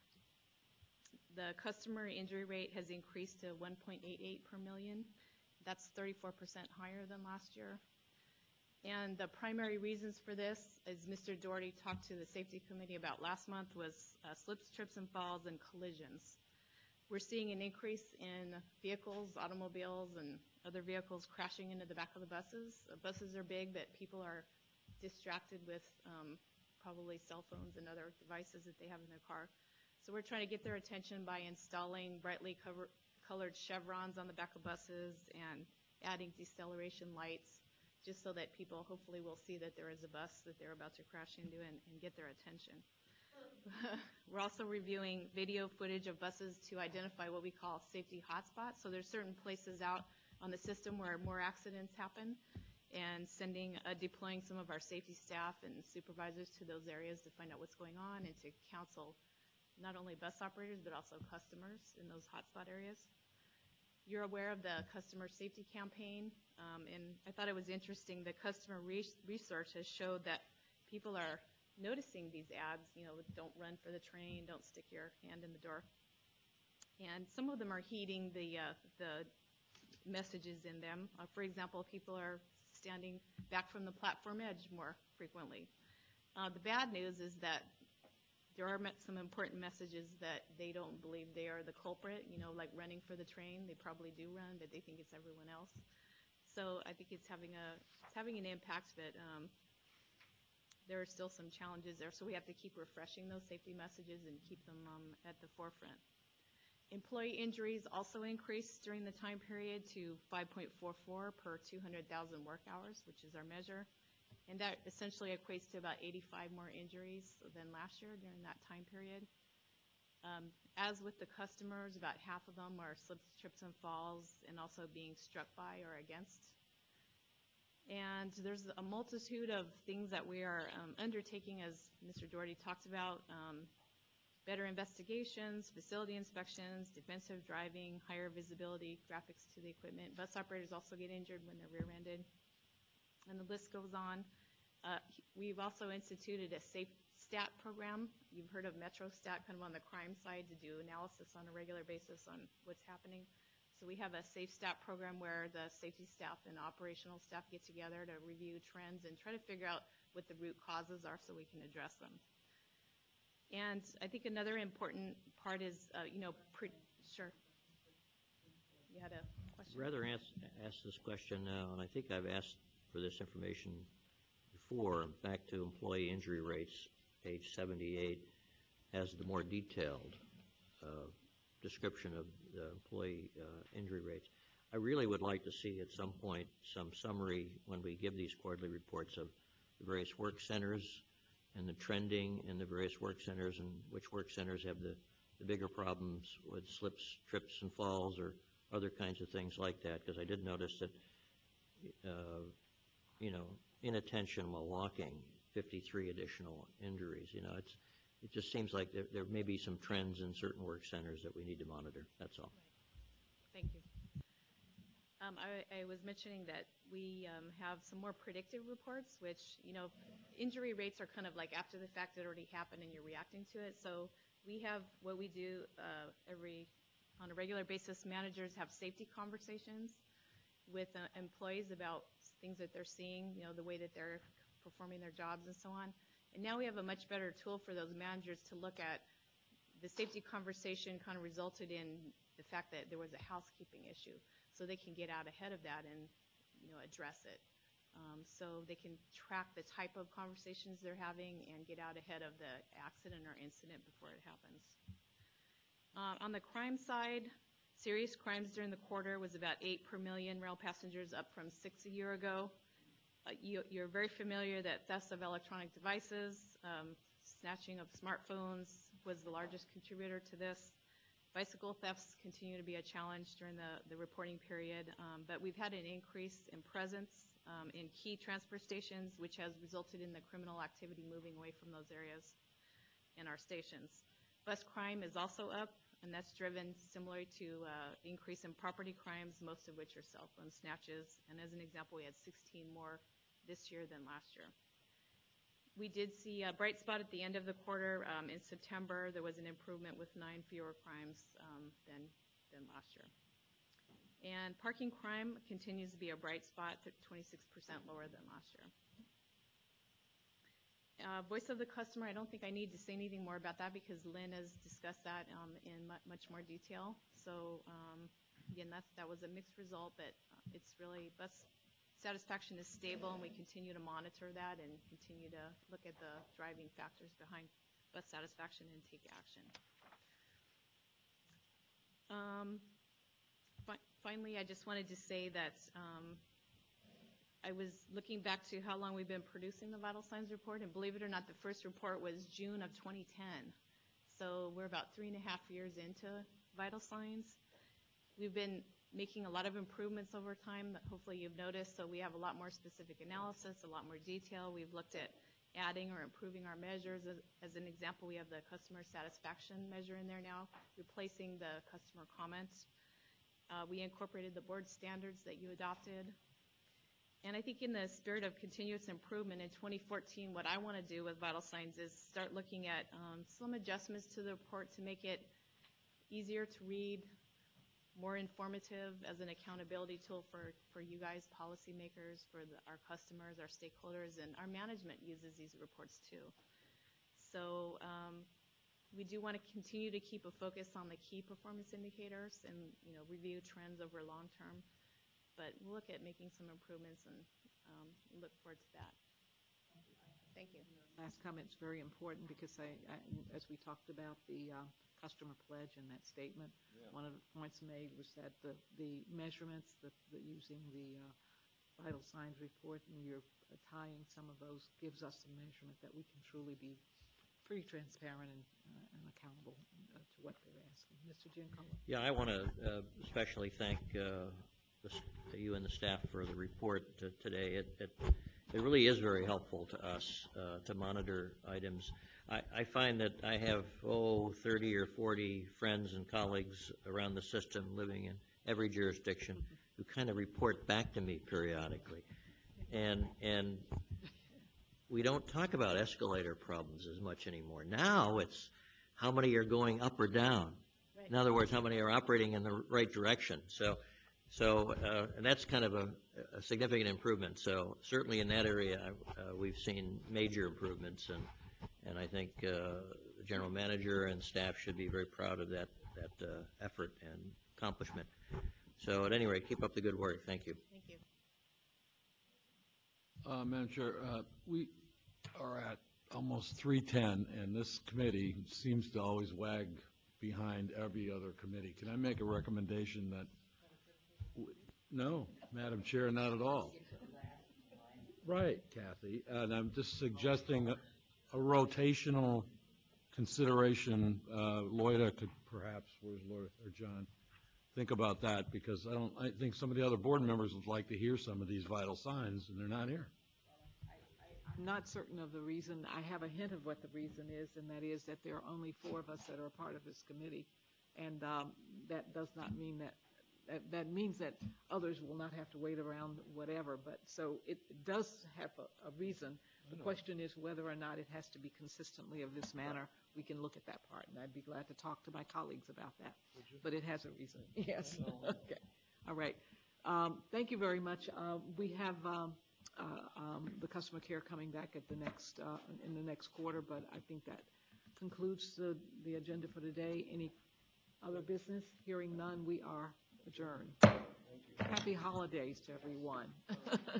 The customer injury rate has increased to 1.88 per million. That's 34% higher than last year. And the primary reasons for this, as Mr. Doherty talked to the safety committee about last month, was slips, trips, and falls and collisions. We're seeing an increase in vehicles, automobiles, and other vehicles crashing into the back of the buses. Buses are big, but people are distracted with probably cell phones and other devices that they have in their car. So we're trying to get their attention by installing brightly colored chevrons on the back of buses and adding deceleration lights, just so that people hopefully will see that there is a bus that they're about to crash into and get their attention. We're also reviewing video footage of buses to identify what we call safety hotspots. So there's certain places out on the system where more accidents happen, and deploying some of our safety staff and supervisors to those areas to find out what's going on and to counsel not only bus operators but also customers in those hotspot areas. You're aware of the customer safety campaign, and I thought it was interesting. The customer research has showed that people are noticing these ads, don't run for the train, don't stick your hand in the door. And some of them are heeding the messages in them. For example, people are standing back from the platform edge more frequently. The bad news is that there are some important messages that they don't believe they are the culprit, like running for the train. They probably do run, but they think it's everyone else. So I think it's having an impact, but there are still some challenges there. So we have to keep refreshing those safety messages and keep them at the forefront. Employee injuries also increased during the time period to 5.44 per 200,000 work hours, which is our measure. And that essentially equates to about 85 more injuries than last year during that time period. As with the customers, about half of them are slips, trips, and falls, and also being struck by or against. And there's a multitude of things that we are undertaking, as Mr. Doherty talked about. Better investigations, facility inspections, defensive driving, higher visibility, graphics to the equipment. Bus operators also get injured when they're rear-ended. And the list goes on. We've also instituted a Safe Stat program. You've heard of MetroStat, kind of on the crime side, to do analysis on a regular basis on what's happening. So we have a Safe Stat program where the safety staff and operational staff get together to review trends and try to figure out what the root causes are so we can address them. And I think another important part is, sure. You had a question? Rather ask this question now, and I think I've asked for this information before. Back to employee injury rates, page 78 has the more detailed description of the employee injury rates. I really would like to see at some point some summary when we give these quarterly reports of the various work centers and the trending in the various work centers, and which work centers have the bigger problems with slips, trips, and falls, or other kinds of things like that, because I did notice that, inattention while walking, 53 additional injuries. It just seems like there may be some trends in certain work centers that we need to monitor. That's all. Thank you. I was mentioning that we have some more predictive reports, which, injury rates are kind of like after the fact that already happened and you're reacting to it. So we have what we do on a regular basis. Managers have safety conversations with employees about things that they're seeing, the way that they're performing their jobs and so on. And now we have a much better tool for those managers to look at. The safety conversation kind of resulted in the fact that there was a housekeeping issue. So they can get out ahead of that and, address it. So they can track the type of conversations they're having and get out ahead of the accident or incident before it happens. On the crime side, serious crimes during the quarter was about 8 per million rail passengers, up from 6 a year ago. You're very familiar that thefts of electronic devices, snatching of smartphones was the largest contributor to this. Bicycle thefts continue to be a challenge during the reporting period, but we've had an increase in presence in key transfer stations, which has resulted in the criminal activity moving away from those areas in our stations. Bus crime is also up, and that's driven similarly to increase in property crimes, most of which are cell phone snatches. And as an example, we had 16 more this year than last year. We did see a bright spot at the end of the quarter. In September, there was an improvement with 9 fewer crimes than last year. And parking crime continues to be a bright spot, 26% lower than last year. Voice of the customer, I don't think I need to say anything more about that because Lynn has discussed that in much more detail. So again, that was a mixed result, but it's really bus satisfaction is stable, and we continue to monitor that and continue to look at the driving factors behind bus satisfaction and take action. Finally, I just wanted to say that I was looking back to how long we've been producing the vital signs report, and believe it or not, the first report was June of 2010. So we're about 3.5 years into vital signs. We've been making a lot of improvements over time that hopefully you've noticed. So we have a lot more specific analysis, a lot more detail. We've looked at adding or improving our measures. As an example, we have the customer satisfaction measure in there now, replacing the customer comments. We incorporated the board standards that you adopted. And I think in the spirit of continuous improvement in 2014, what I want to do with vital signs is start looking at some adjustments to the report to make it easier to read, more informative as an accountability tool for you guys, policymakers, for our customers, our stakeholders, and our management uses these reports too. So we do want to continue to keep a focus on the key performance indicators and review trends over long term, but we'll look at making some improvements and look forward to that. Thank you. Last comment's very important because as we talked about the customer pledge and that statement, one of the points made was that the measurements, using the vital signs report, and you're tying some of those, gives us a measurement that we can truly be pretty transparent and accountable to what they're asking. Mr. Giancarlo? Yeah, I want to especially thank you and the staff for the report today. It really is very helpful to us to monitor items. I find that I have 30 or 40 friends and colleagues around the system living in every jurisdiction who kind of report back to me periodically. And we don't talk about escalator problems as much anymore. Now it's how many are going up or down. Right. In other words, how many are operating in the right direction. And that's kind of a significant improvement. So certainly in that area, we've seen major improvements, and I think the general manager and staff should be very proud of that effort and accomplishment. So at any rate, keep up the good work. Thank you. Thank you. Madam Chair, we are at almost 3:10, and this committee seems to always wag behind every other committee. Can I make a recommendation that? No, Madam Chair, not at all. Right, Kathy, and I'm just suggesting a rotational consideration. Loida could perhaps, where's Loida or John? Think about that, because I think some of the other board members would like to hear some of these vital signs, and they're not here. I'm not certain of the reason. I have a hint of what the reason is, and that is that there are only 4 of us that are a part of this committee, and that does not mean that means that others will not have to wait around whatever. But so it does have a reason. The question is whether or not it has to be consistently of this manner. We can look at that part, and I'd be glad to talk to my colleagues about that. But it has a reason. Yes. Okay. All right. Thank you very much. We have the customer care coming back at the next in the next quarter, but I think that concludes the agenda for today. Any other business? Hearing none, we are adjourned. Happy holidays to everyone.